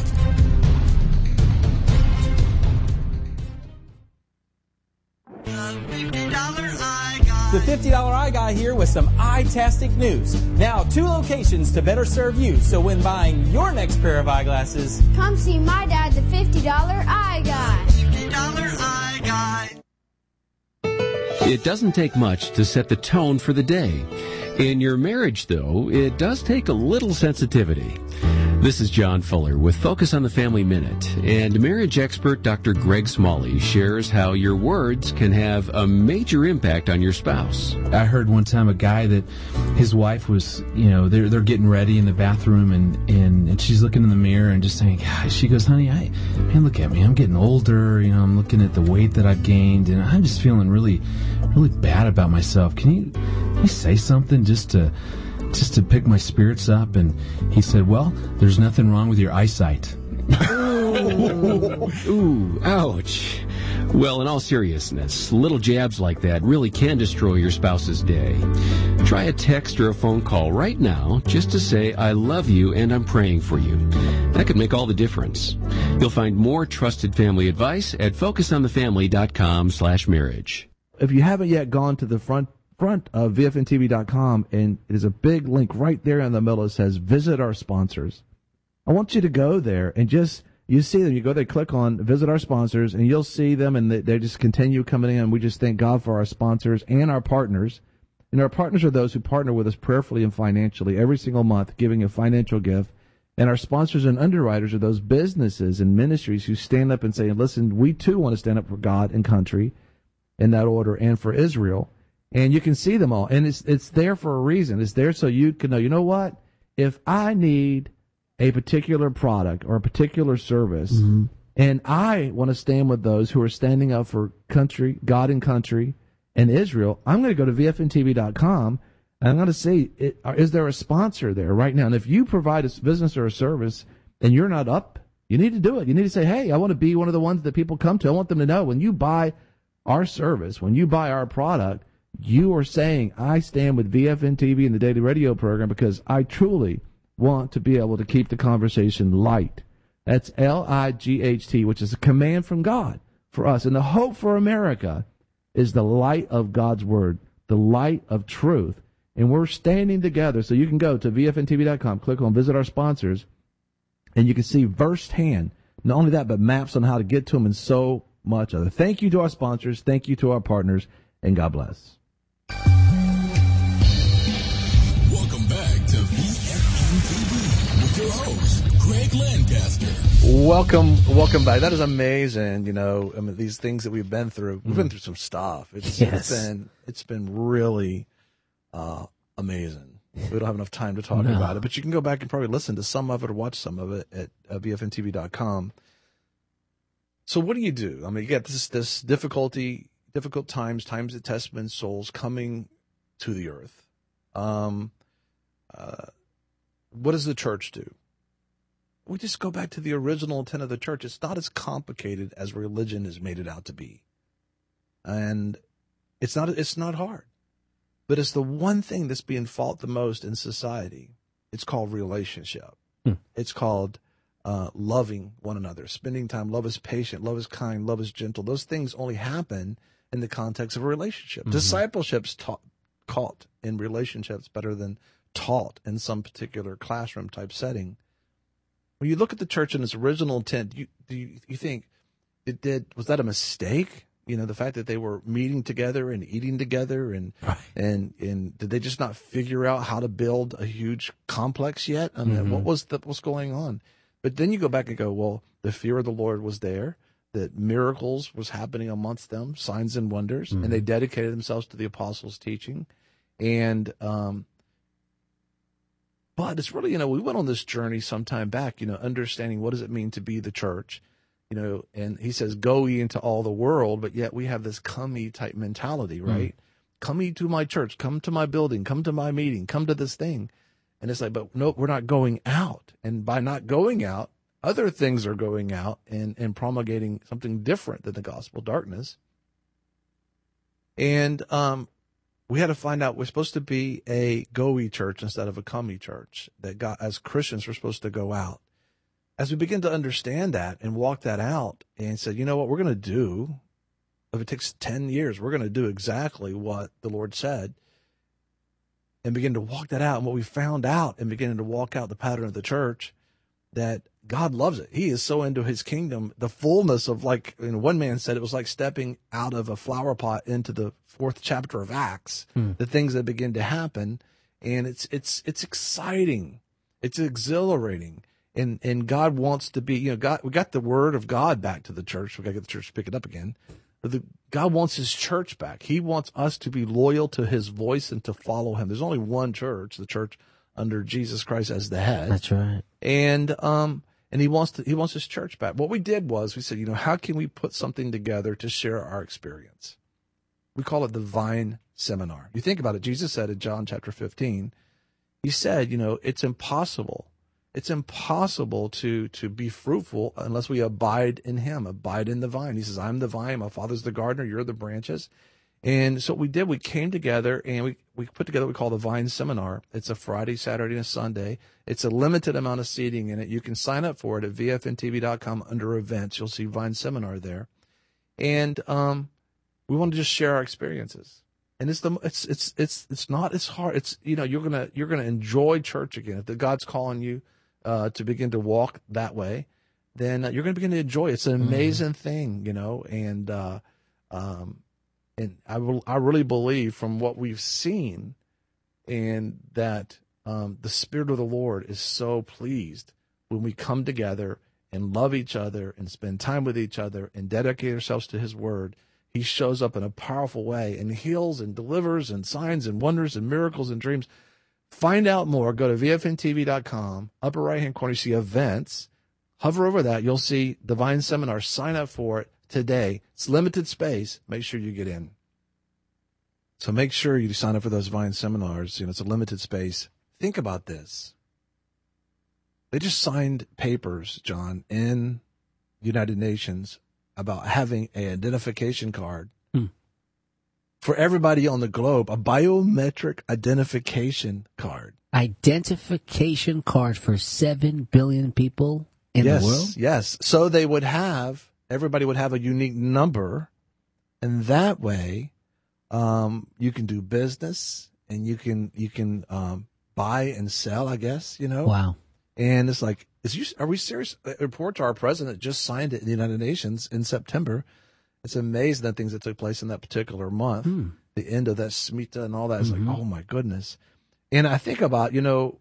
S9: The fifty dollar Eye Guy here with some eye-tastic news. Now, two locations to better serve you. So when buying your next pair of eyeglasses,
S10: come see my dad, the fifty dollar Eye Guy.
S13: fifty dollar Eye Guy.
S14: It doesn't take much to set the tone for the day. In your marriage, though, it does take a little sensitivity. This is John Fuller with Focus on the Family Minute, and marriage expert Doctor Greg Smalley shares how your words can have a major impact on your spouse.
S27: I heard one time a guy that his wife was, you know, they're they're getting ready in the bathroom, and, and, and she's looking in the mirror and just saying, God, she goes, honey, I, man, look at me, I'm getting older, you know, I'm looking at the weight that I've gained, and I'm just feeling really, really bad about myself. Can you, can you say something just to... just to pick my spirits up? And he said, well, there's nothing wrong with your eyesight.
S14: Ooh, ooh, ouch. Well, in all seriousness, little jabs like that really can destroy your spouse's day. Try a text or a phone call right now just to say, I love you and I'm praying for you. That could make all the difference. You'll find more trusted family advice at focus on the family dot com slash marriage.
S11: If you haven't yet gone to the front front of V F N T V dot com, and it is a big link right there in the middle. It says visit our sponsors.
S1: I want you to go there and just, you see them, you go there, click on visit our sponsors, and you'll see them, and they, they just continue coming in. We just thank God for our sponsors and our partners. And our partners are those who partner with us prayerfully and financially every single month, giving a financial gift. And our sponsors and underwriters are those businesses and ministries who stand up and say, listen, we too want to stand up for God and country in that order, and for Israel. And you can see them all. And it's it's there for a reason. It's there so you can know, you know what? If I need a particular product or a particular service, mm-hmm. and I want to stand with those who are standing up for country, God and country, and Israel, I'm going to go to V F N T V dot com, and I'm going to say, it, is there a sponsor there right now? And if you provide a business or a service and you're not up, you need to do it. You need to say, hey, I want to be one of the ones that people come to. I want them to know when you buy our service, when you buy our product, you are saying, I stand with V F N T V and the Daily Radio program because I truly want to be able to keep the conversation light. That's L I G H T, which is a command from God for us. And the hope for America is the light of God's word, the light of truth. And we're standing together. So you can go to V F N T V dot com, click on visit our sponsors, and you can see firsthand, not only that, but maps on how to get to them and so much other. Thank you to our sponsors. Thank you to our partners. And God bless.
S2: Welcome back to V F N T V with your host, Greg Lancaster.
S1: Welcome, welcome back. That is amazing. You know, I mean, these things that we've been through. We've been through some stuff. It's,
S7: Yes.
S1: it's been it's been really uh, amazing. We don't have enough time to talk
S7: No.
S1: about it, but you can go back and probably listen to some of it or watch some of it at uh, V F N T V dot com. So what do you do? I mean, you get this this difficulty, difficult times, times that test men's souls coming to the earth. Um, uh, what does the church do? We just go back to the original intent of the church. It's not as complicated as religion has made it out to be, and it's not it's not hard, but it's the one thing that's being fought the most in society. It's called relationship. Hmm. It's called uh, loving one another, spending time. Love is patient. Love is kind. Love is gentle. Those things only happen in the context of a relationship. Mm-hmm. Discipleship's taught, caught in relationships better than taught in some particular classroom type setting. When you look at the church in its original intent, you do you, you think it did was that a mistake? You know, the fact that they were meeting together and eating together, and right. and and did they just not figure out how to build a huge complex yet? I mean, mm-hmm. what was the, what's going on? But then you go back and go, well, the fear of the Lord was there, that miracles was happening amongst them, signs and wonders, mm-hmm. and they dedicated themselves to the apostles' teaching, and um. But it's really, you know, we went on this journey some time back, you know, understanding what does it mean to be the church, you know, and he says, go ye into all the world, but yet we have this come ye type mentality, right? Mm. Come ye to my church, come to my building, come to my meeting, come to this thing. And it's like, but no, we're not going out. And by not going out, other things are going out and, and promulgating something different than the gospel darkness. And, um, we had to find out we're supposed to be a go-y church instead of a come-y church, that God, as Christians, we're supposed to go out. As we begin to understand that and walk that out and said, you know what we're going to do, if it takes ten years, we're going to do exactly what the Lord said, and begin to walk that out. And what we found out and beginning to walk out the pattern of the church, that God loves it. He is so into his kingdom, the fullness of, like, you know, one man said it was like stepping out of a flower pot into the fourth chapter of Acts, hmm. the things that begin to happen. And it's, it's, it's exciting. It's exhilarating. And, and God wants to be, you know, God, we got the word of God back to the church. We got to get the church to pick it up again. But the, God wants his church back. He wants us to be loyal to his voice and to follow him. There's only one church, the church under Jesus Christ as the head.
S7: That's right.
S1: And, um, And he wants to, he wants his church back. What we did was we said, you know, how can we put something together to share our experience? We call it the Vine Seminar. You think about it. Jesus said in John chapter fifteen, he said, you know, it's impossible. It's impossible to, to be fruitful unless we abide in him, abide in the vine. He says, I'm the vine. My Father's the gardener. You're the branches. And so what we did, we came together and we, we put together what we call the Vine Seminar. It's a Friday, Saturday, and a Sunday. It's a limited amount of seating in it. You can sign up for it at V F N T V dot com under events. You'll see Vine Seminar there. And um, we want to just share our experiences. And it's the it's it's it's it's not as hard. It's, you know, you're gonna you're gonna enjoy church again. If the God's calling you uh, to begin to walk that way, then you're going to begin to enjoy it. It's an amazing mm-hmm. thing, you know, and uh, um, and I will, I really believe from what we've seen, and that um, the Spirit of the Lord is so pleased when we come together and love each other and spend time with each other and dedicate ourselves to His Word. He shows up in a powerful way and heals and delivers and signs and wonders and miracles and dreams. Find out more. Go to V F N T V dot com. Upper right-hand corner, you see events. Hover over that. You'll see Divine Seminar. Sign up for it today. It's limited space. Make sure you get in. So make sure you sign up for those Divine Seminars. You know, it's a limited space. Think about this. They just signed papers, John, in the United Nations about having an identification card hmm. for everybody on the globe, a biometric identification card.
S7: Identification card for seven billion people in
S1: yes,
S7: the world?
S1: Yes. So they would have, everybody would have a unique number, and that way um, you can do business and you can you can um, buy and sell, I guess, you know?
S7: Wow. And
S1: it's like, is you, are we serious? A report to our president just signed it in the United Nations in September. It's amazing the things that took place in that particular month. Hmm. The end of that Shemitah and all that. It's mm-hmm. like, oh my goodness. And I think about, you know,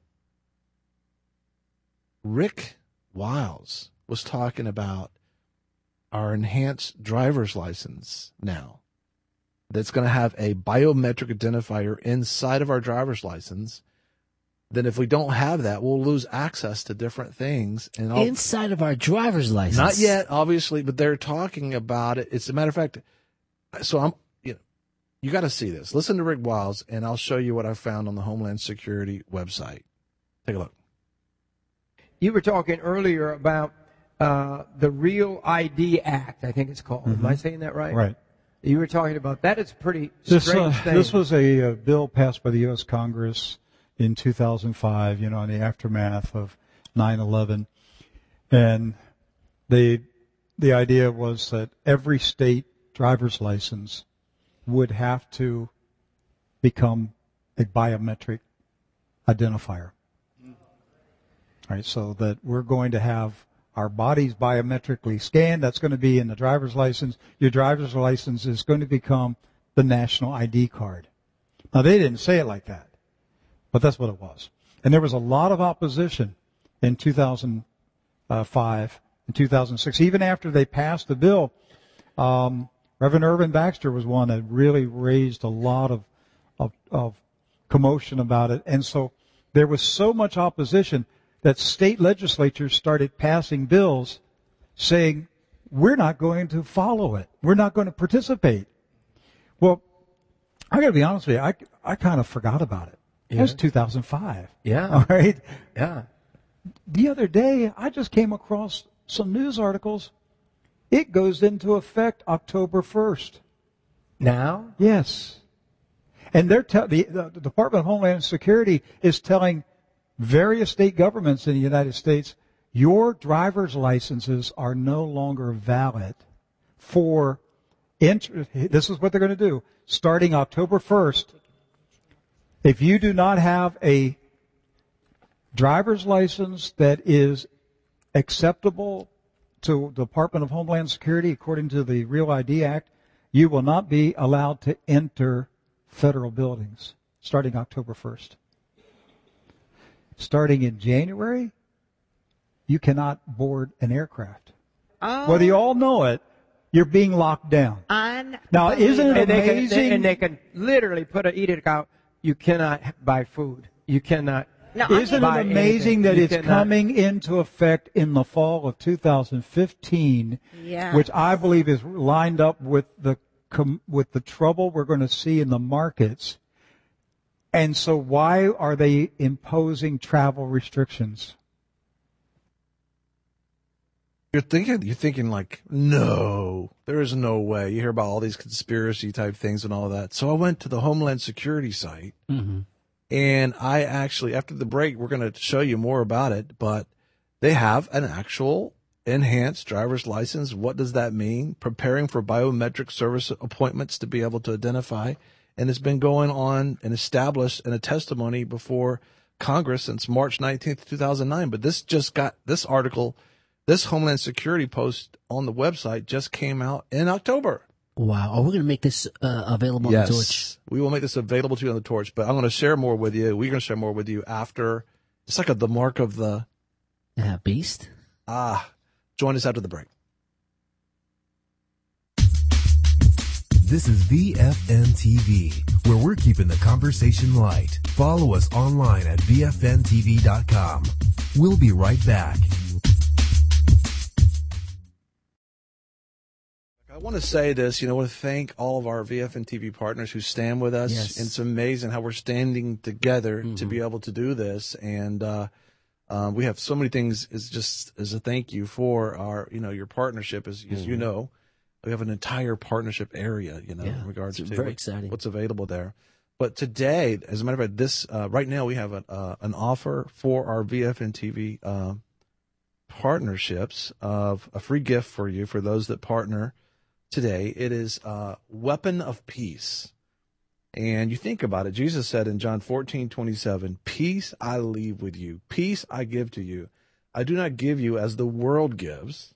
S1: Rick Wiles was talking about our enhanced driver's license now. That's going to have a biometric identifier inside of our driver's license. Then if we don't have that, we'll lose access to different things. And I'll,
S7: inside of our driver's license?
S1: Not yet, obviously, but they're talking about it. It's a matter of fact. So I'm, you know, you got to see this. Listen to Rick Wiles, and I'll show you what I found on the Homeland Security website. Take a look.
S12: You were talking earlier about uh, the Real I D Act, I think it's called. Mm-hmm. Am I saying that right?
S15: Right.
S12: You were talking about that. It's a pretty
S15: this,
S12: strange
S15: uh,
S12: thing.
S15: This was a uh, bill passed by the U S Congress in two thousand five, you know, in the aftermath of nine eleven. And the the idea was that every state driver's license would have to become a biometric identifier. Right, so that we're going to have our bodies biometrically scanned. That's going to be in the driver's license. Your driver's license is going to become the national I D card. Now, they didn't say it like that, but that's what it was. And there was a lot of opposition in two thousand five and two thousand six. Even after they passed the bill, um, Reverend Irvin Baxter was one that really raised a lot of, of, of commotion about it. And so there was so much opposition that state legislatures started passing bills saying, we're not going to follow it. We're not going to participate. Well, I got to be honest with you, I, I kind of forgot about it. Yeah. It was two thousand five.
S12: Yeah.
S15: All right?
S12: Yeah.
S15: The other day, I just came across some news articles. It goes into effect October first.
S12: Now?
S15: Yes. And they're te- the, the Department of Homeland Security is telling various state governments in the United States, your driver's licenses are no longer valid for, int- this is what they're going to do, starting October first. If you do not have a driver's license that is acceptable to the Department of Homeland Security, according to the Real I D Act, you will not be allowed to enter federal buildings starting October first. Starting in January, you cannot board an aircraft.
S12: Oh.
S15: Whether you all know it, you're being locked down. Now, isn't it
S12: and they
S15: amazing?
S12: Can, they, and they can literally put an edict out, you cannot buy food. You cannot
S15: no, Isn't it amazing
S12: anything.
S15: that
S12: you
S15: it's
S12: cannot.
S15: coming into effect in the fall of two thousand fifteen,
S16: yes.
S15: which I believe is lined up with the with the trouble we're going to see in the markets. And so why are they imposing travel restrictions?
S1: You're thinking, you're thinking like, no, there is no way. You hear about all these conspiracy type things and all that. So I went to the Homeland Security site, mm-hmm. and I actually, after the break, we're going to show you more about it, but they have an actual enhanced driver's license. What does that mean? Preparing for biometric service appointments to be able to identify. And it's been going on and established in a testimony before Congress since March nineteenth, two thousand nine. But this just got, this article, this Homeland Security post on the website just came out in October.
S7: Wow. Are we going to make this uh, available
S1: yes,
S7: on the Torch?
S1: We will make this available to you on the Torch, but I'm going to share more with you. We're going to share more with you after. It's like a, the mark of the
S7: uh, beast.
S1: Ah, join us after the break.
S4: This is V F N T V, where we're keeping the conversation light. Follow us online at V F N T V dot com. We'll be right back.
S1: I want to say this, you know, I want to thank all of our V F N T V partners who stand with us.
S7: Yes.
S1: It's amazing how we're standing together
S7: Mm-hmm.
S1: to be able to do this. And uh, uh, we have so many things as just as a thank you for our, you know, your partnership. As, as you
S7: Mm-hmm.
S1: know, we have an entire partnership area, you know,
S7: Yeah,
S1: in regards
S7: it's
S1: to
S7: very
S1: what-
S7: exciting.
S1: what's available there. But today, as a matter of fact, this uh, right now we have a, uh, an offer for our V F N T V uh, partnerships of a free gift for you for those that partner today. It is uh, Weapon of Peace. And you think about it, Jesus said in John fourteen twenty-seven, peace I leave with you, peace I give to you. I do not give you as the world gives.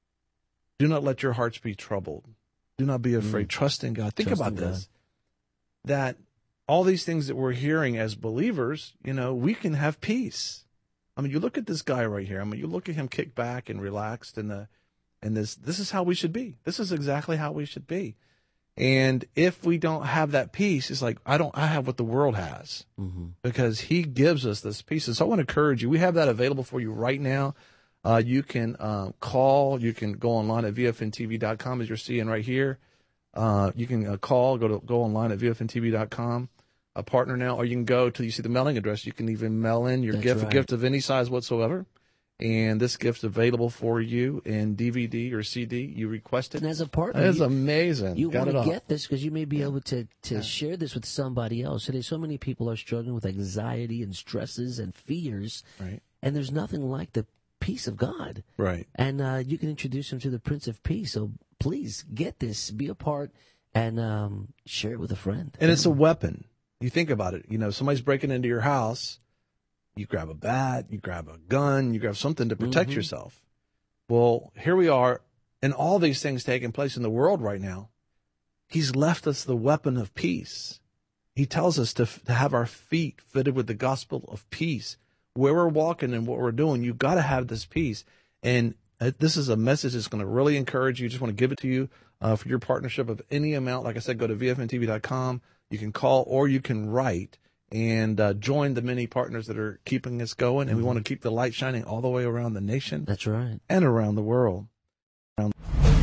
S1: Do not let your hearts be troubled. Do not be afraid. Mm. Trust in God. Think
S7: Trust
S1: about
S7: in
S1: this.
S7: God.
S1: That all these things that we're hearing as believers, you know, we can have peace. I mean, you look at this guy right here. I mean, you look at him kicked back and relaxed in the And this this is how we should be. This is exactly how we should be. And if we don't have that peace, it's like, I don't, I have what the world has
S7: mm-hmm.
S1: because he gives us this peace. And so I want to encourage you. We have that available for you right now. Uh, you can uh, call. You can go online at V F N T V dot com as you're seeing right here. Uh, you can uh, call, go to go online at V F N T V dot com, a partner now, or you can go to, you see the mailing address. You can even mail in your
S7: That's
S1: gift,
S7: right.
S1: a gift of any size whatsoever. And this gift's available for you in D V D or C D. You request it.
S7: And as a partner,
S1: it's
S7: you,
S1: amazing.
S7: You
S1: Got
S7: want
S1: it
S7: to
S1: all.
S7: get this because you may be
S1: Yeah.
S7: able to, to
S1: Yeah.
S7: share this with somebody else. Today, so many people are struggling with anxiety and stresses and fears.
S1: Right.
S7: And there's nothing like the peace of God.
S1: Right.
S7: And uh, you can introduce them to the Prince of Peace. So please get this, be a part, and um, share it with a friend.
S1: And it's a weapon. You think about it. You know, somebody's breaking into your house. You grab a bat, you grab a gun, you grab something to protect
S7: Mhm.
S1: yourself. Well, here we are, and all these things taking place in the world right now. He's left us the weapon of peace. He tells us to, to have our feet fitted with the gospel of peace. Where we're walking and what we're doing, you've got to have this peace. And uh, this is a message that's going to really encourage you. Just want to give it to you uh, for your partnership of any amount. Like I said, go to V F N T V dot com. You can call or you can write and uh, join the many partners that are keeping us going. And we want to keep the light shining all the way around the nation.
S7: That's right.
S1: And around the world. Around-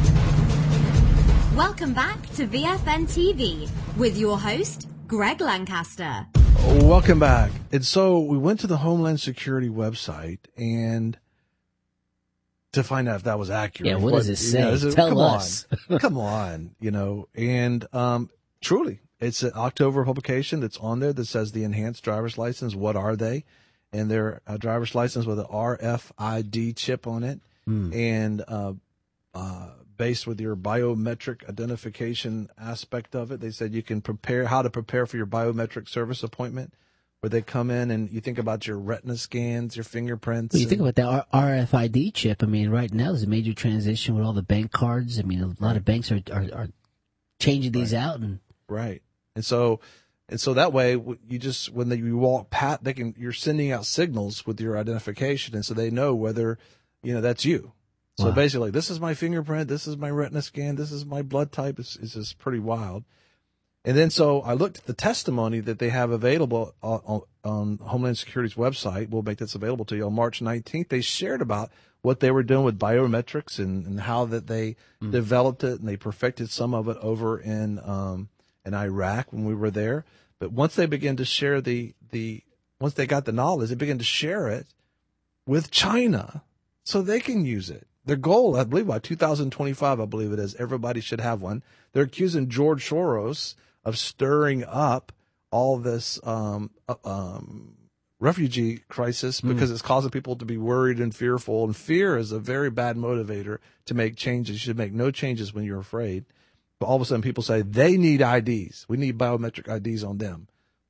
S16: Welcome back to V F N T V with your host, Greg Lancaster.
S1: Welcome back. And so we went to the Homeland Security website and to find out if that was accurate.
S7: Yeah, what does it say?
S1: You know, is it-
S7: Tell
S1: come
S7: us.
S1: on. Come on, you know. And um, truly, it's an October publication that's on there that says the enhanced driver's license. What are they? And they're a driver's license with an R F I D chip on it
S7: Mm.
S1: and uh, uh, based with your biometric identification aspect of it. They said you can prepare how to prepare for your biometric service appointment where they come in and you think about your retina scans, your fingerprints.
S7: Well, you think
S1: and-
S7: about that R- RFID chip. I mean, right now there's a major transition with all the bank cards. I mean, a lot of banks are are, are changing these
S1: Right.
S7: out, and
S1: Right. And so, and so that way w- you just, when they, you walk pat, they can, you're sending out signals with your identification. And so they know whether, you know, that's you. So
S7: Wow.
S1: basically, this is my fingerprint. This is my retina scan. This is my blood type. It's, it's just pretty wild. And then, so I looked at the testimony that they have available on, on, on Homeland Security's website. We'll make this available to you on March nineteenth. They shared about what they were doing with biometrics and, and how that they
S7: Mm.
S1: developed it and they perfected some of it over in, um, in Iraq when we were there. But once they began to share the, the, once they got the knowledge, they began to share it with China so they can use it. Their goal, I believe by two thousand twenty-five, I believe it is, everybody should have one. They're accusing George Soros of stirring up all this um, uh, um, refugee crisis because it's causing people to be worried and fearful. And fear is a very bad motivator to make changes. You should make no changes when you're afraid. But all of a sudden people say they need I Ds. We need biometric I Ds on them.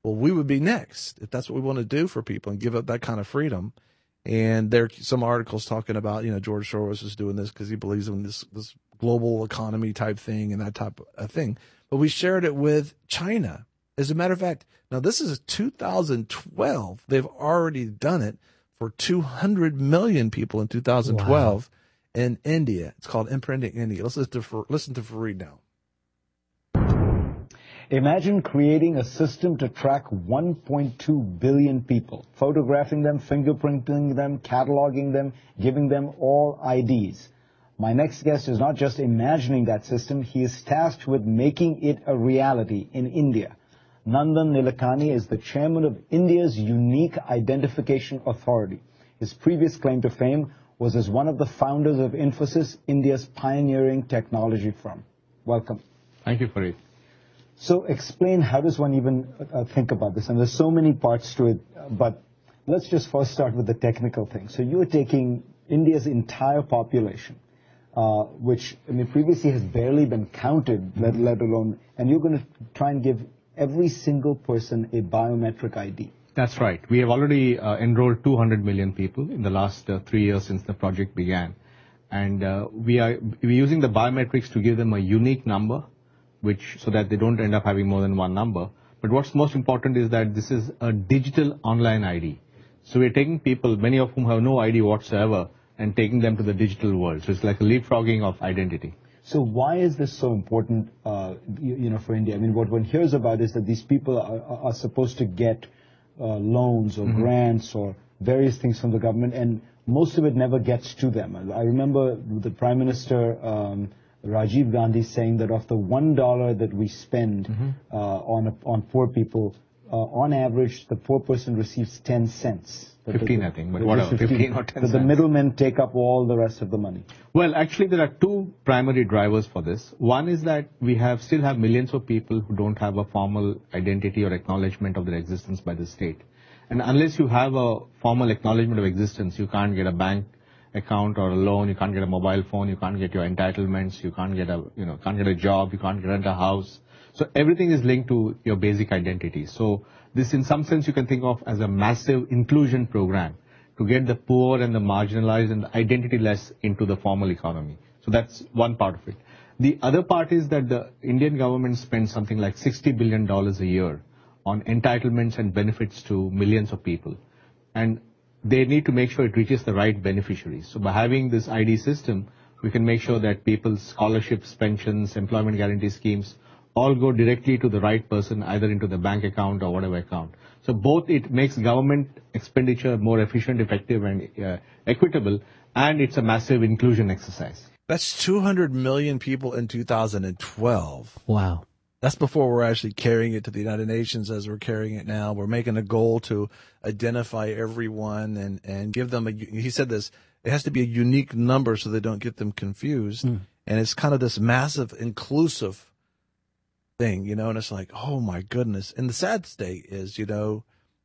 S1: well, we would be next if that's what we want to do for people and give up that kind of freedom. And there are some articles talking about, you know, George Soros is doing this because he believes in this, this global economy type thing and that type of thing. But we shared it with China. As a matter of fact, now this is two thousand twelve. They've already done it for two hundred million people in two thousand twelve wow. in India. It's called Imprinting India. Let's listen to, listen to Fareed now.
S3: Imagine creating a system to track one point two billion people, photographing them, fingerprinting them, cataloging them, giving them all I Ds. My next guest is not just imagining that system, he is tasked with making it a reality in India. Nandan Nilekani is the chairman of India's Unique Identification Authority. His previous claim to fame was as one of the founders of Infosys, India's pioneering technology firm. Welcome.
S17: Thank you, Fareed.
S3: So explain, how does one even uh, think about this? And there's so many parts to it, uh, but let's just first start with the technical thing. So you're taking India's entire population, uh, which, I mean, previously has barely been counted, let, let alone, and you're going to try and give every single person a biometric I D.
S17: That's right. We have already uh, enrolled two hundred million people in the last uh, three years since the project began. And uh, we are we're using the biometrics to give them a unique number, which so that they don't end up having more than one number. But what's most important is that this is a digital online I D. So we're taking people, many of whom have no I D whatsoever, and taking them to the digital world. So it's like a leapfrogging of identity.
S3: So why is this so important, uh, you, you know, for India? I mean, what one hears about is that these people are, are supposed to get uh, loans or mm-hmm. grants or various things from the government, and most of it never gets to them. I remember the Prime Minister um, Rajiv Gandhi saying that of the one dollar that we spend mm-hmm. uh, on a, on poor people, uh, on average, the poor person receives ten cents.
S17: Fifteen,
S3: the,
S17: I think, but whatever, fifteen, fifteen or ten
S3: cents. The middlemen take up all the rest of the money.
S17: Well, actually, there are two primary drivers for this. One is that we have still have millions of people who don't have a formal identity or acknowledgement of their existence by the state. And unless you have a formal acknowledgement of existence, you can't get a bank account or a loan, you can't get a mobile phone, you can't get your entitlements, you can't get a, you know, can't get a job, you can't rent a house. So everything is linked to your basic identity. So this, in some sense, you can think of as a massive inclusion program to get the poor and the marginalized and the identityless into the formal economy. So that's one part of it. The other part is that the Indian government spends something like sixty billion dollars a year on entitlements and benefits to millions of people. And they need to make sure it reaches the right beneficiaries. So by having this I D system, we can make sure that people's scholarships, pensions, employment guarantee schemes all go directly to the right person, either into the bank account or whatever account. So both it makes government expenditure more efficient, effective, and uh, equitable, and it's a massive inclusion exercise.
S1: That's two hundred million people in two thousand twelve.
S7: Wow.
S1: That's before we're actually carrying it to the United Nations as we're carrying it now. We're making a goal to identify everyone and, and give them a, he said this, it has to be a unique number so they don't get them confused. Mm. And it's kind of this massive inclusive thing, you know, and it's like, oh my goodness. And the sad state is, you know,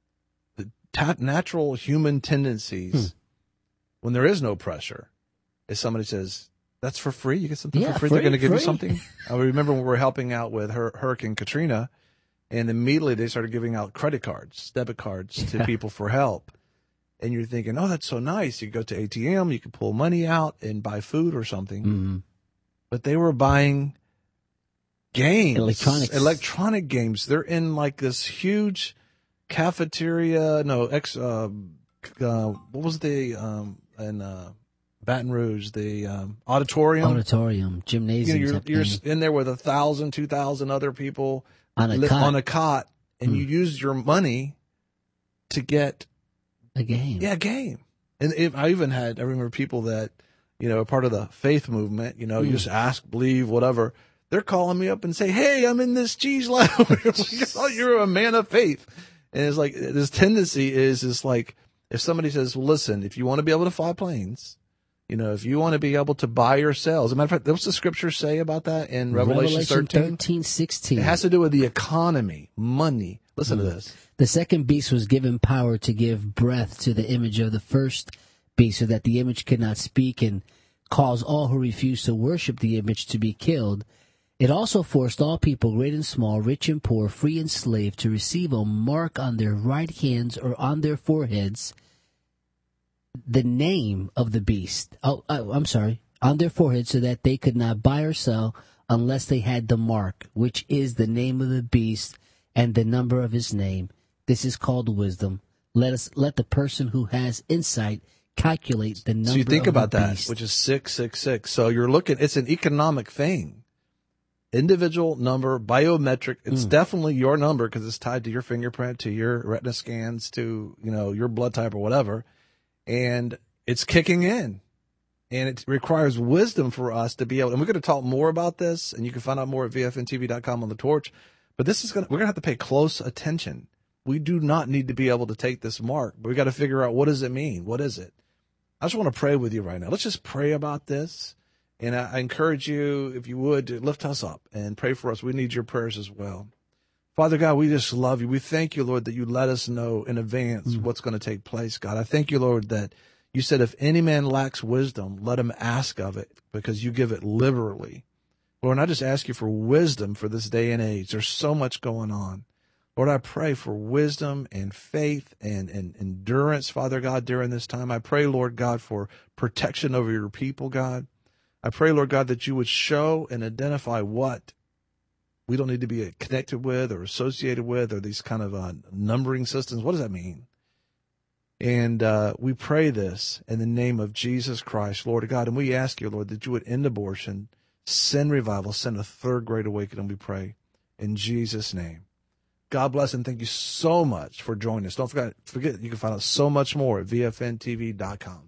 S1: the ta- natural human tendencies mm. when there is no pressure is somebody says, that's for free. You get something
S7: yeah,
S1: for free.
S7: free.
S1: They're going to give
S7: free.
S1: you something. I remember when we were helping out with her, Hurricane Katrina, and immediately they started giving out credit cards, debit cards to people for help. And you're thinking, oh, that's so nice. You go to A T M, you can pull money out and buy food or something.
S7: Mm-hmm.
S1: But they were buying games,
S7: electronics,
S1: electronic games. They're in like this huge cafeteria. No, ex. Uh, uh, what was the um in uh. Baton Rouge, the um, auditorium.
S7: Auditorium, gymnasium.
S1: You know, you're, you're in there with a thousand, two thousand other people
S7: on a
S1: li-
S7: cot,
S1: on a cot and
S7: mm.
S1: you use your money to get
S7: a game.
S1: Yeah, a game. And if, I even had, I remember people that, you know, are part of the faith movement, you know, mm. you just ask, believe, whatever. They're calling me up and say, hey, I'm in this cheese lab. Oh, you're a man of faith. And it's like, this tendency is, is like, if somebody says, well, listen, if you want to be able to fly planes, you know, if you want to be able to buy or sell. As a matter of fact, what's the scripture say about that in Revelation,
S7: Revelation
S1: thirteen?
S7: thirteen, sixteen.
S1: It has to do with the economy, money. Listen mm. to this.
S7: The second beast was given power to give breath to the image of the first beast, so that the image could not speak, and cause all who refuse to worship the image to be killed.
S23: It also forced all people, great and small, rich and poor, free and slave, to receive a mark on their right hands or on their foreheads, the name of the beast. Oh, oh, I'm sorry, on their foreheads, so that they could not buy or sell unless they had the mark, which is the name of the beast and the number of his name. This is called wisdom. Let us let the person who has insight calculate the number.
S1: So you think
S23: of
S1: about
S23: the
S1: that,
S23: beast.
S1: which is six six six. So you're looking. It's an economic thing. Individual number, biometric. It's mm. definitely your number because it's tied to your fingerprint, to your retina scans, to, you know, your blood type or whatever. And it's kicking in. And it requires wisdom for us to be able, and we're going to talk more about this, and you can find out more at V F N T V dot com on the torch. But this is going to, we're going to have to pay close attention. We do not need to be able to take this mark, but we got to figure out, what does it mean? What is it? I just want to pray with you right now. Let's just pray about this. And I encourage you, if you would, to lift us up and pray for us. We need your prayers as well. Father God, we just love you. We thank you, Lord, that you let us know in advance mm. what's going to take place, God. I thank you, Lord, that you said if any man lacks wisdom, let him ask of it, because you give it liberally. Lord, and I just ask you for wisdom for this day and age. There's so much going on. Lord, I pray for wisdom and faith and, and endurance, Father God, during this time. I pray, Lord God, for protection over your people, God. I pray, Lord God, that you would show and identify what we don't need to be connected with or associated with, or these kind of uh, numbering systems. What does that mean? And uh, we pray this in the name of Jesus Christ, Lord God. And we ask you, Lord, that you would end abortion, send revival, send a third great awakening, we pray, in Jesus' name. God bless, and thank you so much for joining us. Don't forget, forget you can find out so much more at V F N T V dot com.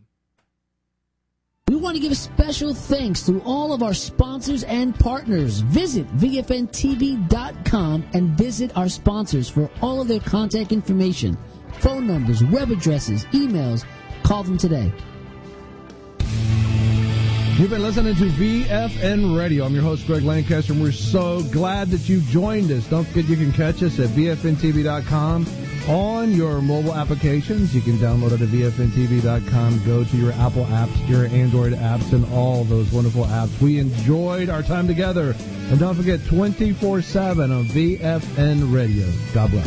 S23: We want to give special thanks to all of our sponsors and partners. Visit V F N T V dot com and visit our sponsors for all of their contact information, phone numbers, web addresses, emails. Call them today.
S1: You've been listening to V F N Radio. I'm your host, Greg Lancaster, and we're so glad that you joined us. Don't forget you can catch us at V F N T V dot com. On your mobile applications, you can download it at V F N T V dot com. Go to your Apple apps, your Android apps, and all those wonderful apps. We enjoyed our time together. And don't forget, twenty-four seven on V F N Radio. God bless.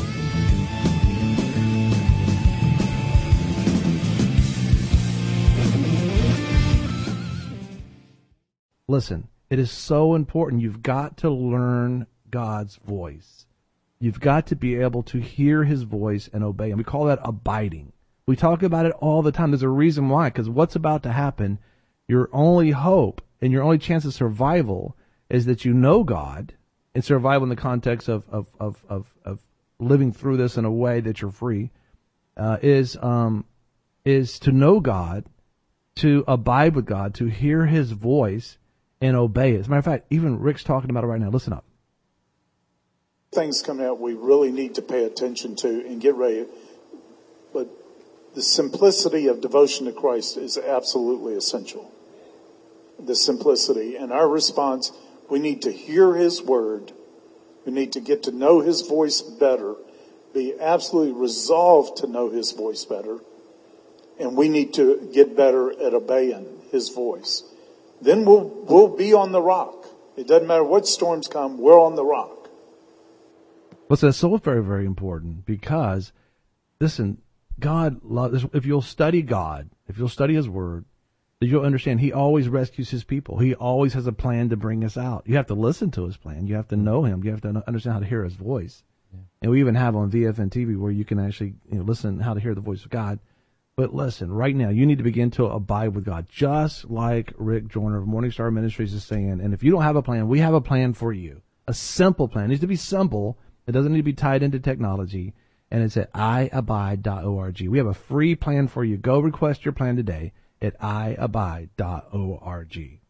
S1: Listen, it is so important. You've got to learn God's voice. You've got to be able to hear his voice and obey him. We call that abiding. We talk about it all the time. There's a reason why, because what's about to happen, your only hope and your only chance of survival is that you know God, and survival in the context of of of of, of living through this in a way that you're free, uh, is um is to know God, to abide with God, to hear his voice and obey it. As a matter of fact, even Rick's talking about it right now. Listen up.
S18: Things coming out we really need to pay attention to and get ready. But the simplicity of devotion to Christ is absolutely essential. The simplicity. And our response, we need to hear his word. We need to get to know his voice better. Be absolutely resolved to know his voice better. And we need to get better at obeying his voice. Then we'll, we'll be on the rock. It doesn't matter what storms come, we're on the rock.
S1: Well, so that's so very, very important, because, listen, God loves, if you'll study God, if you'll study his word, you'll understand he always rescues his people. He always has a plan to bring us out. You have to listen to his plan. You have to know him. You have to understand how to hear his voice. Yeah. And we even have on V F N T V where you can actually, you know, listen how to hear the voice of God. But listen, right now, you need to begin to abide with God, just like Rick Joyner of Morningstar Ministries is saying. And if you don't have a plan, we have a plan for you. A simple plan. It needs to be simple. It doesn't need to be tied into technology. And it's at i abide dot org. We have a free plan for you. Go request your plan today at i abide dot org.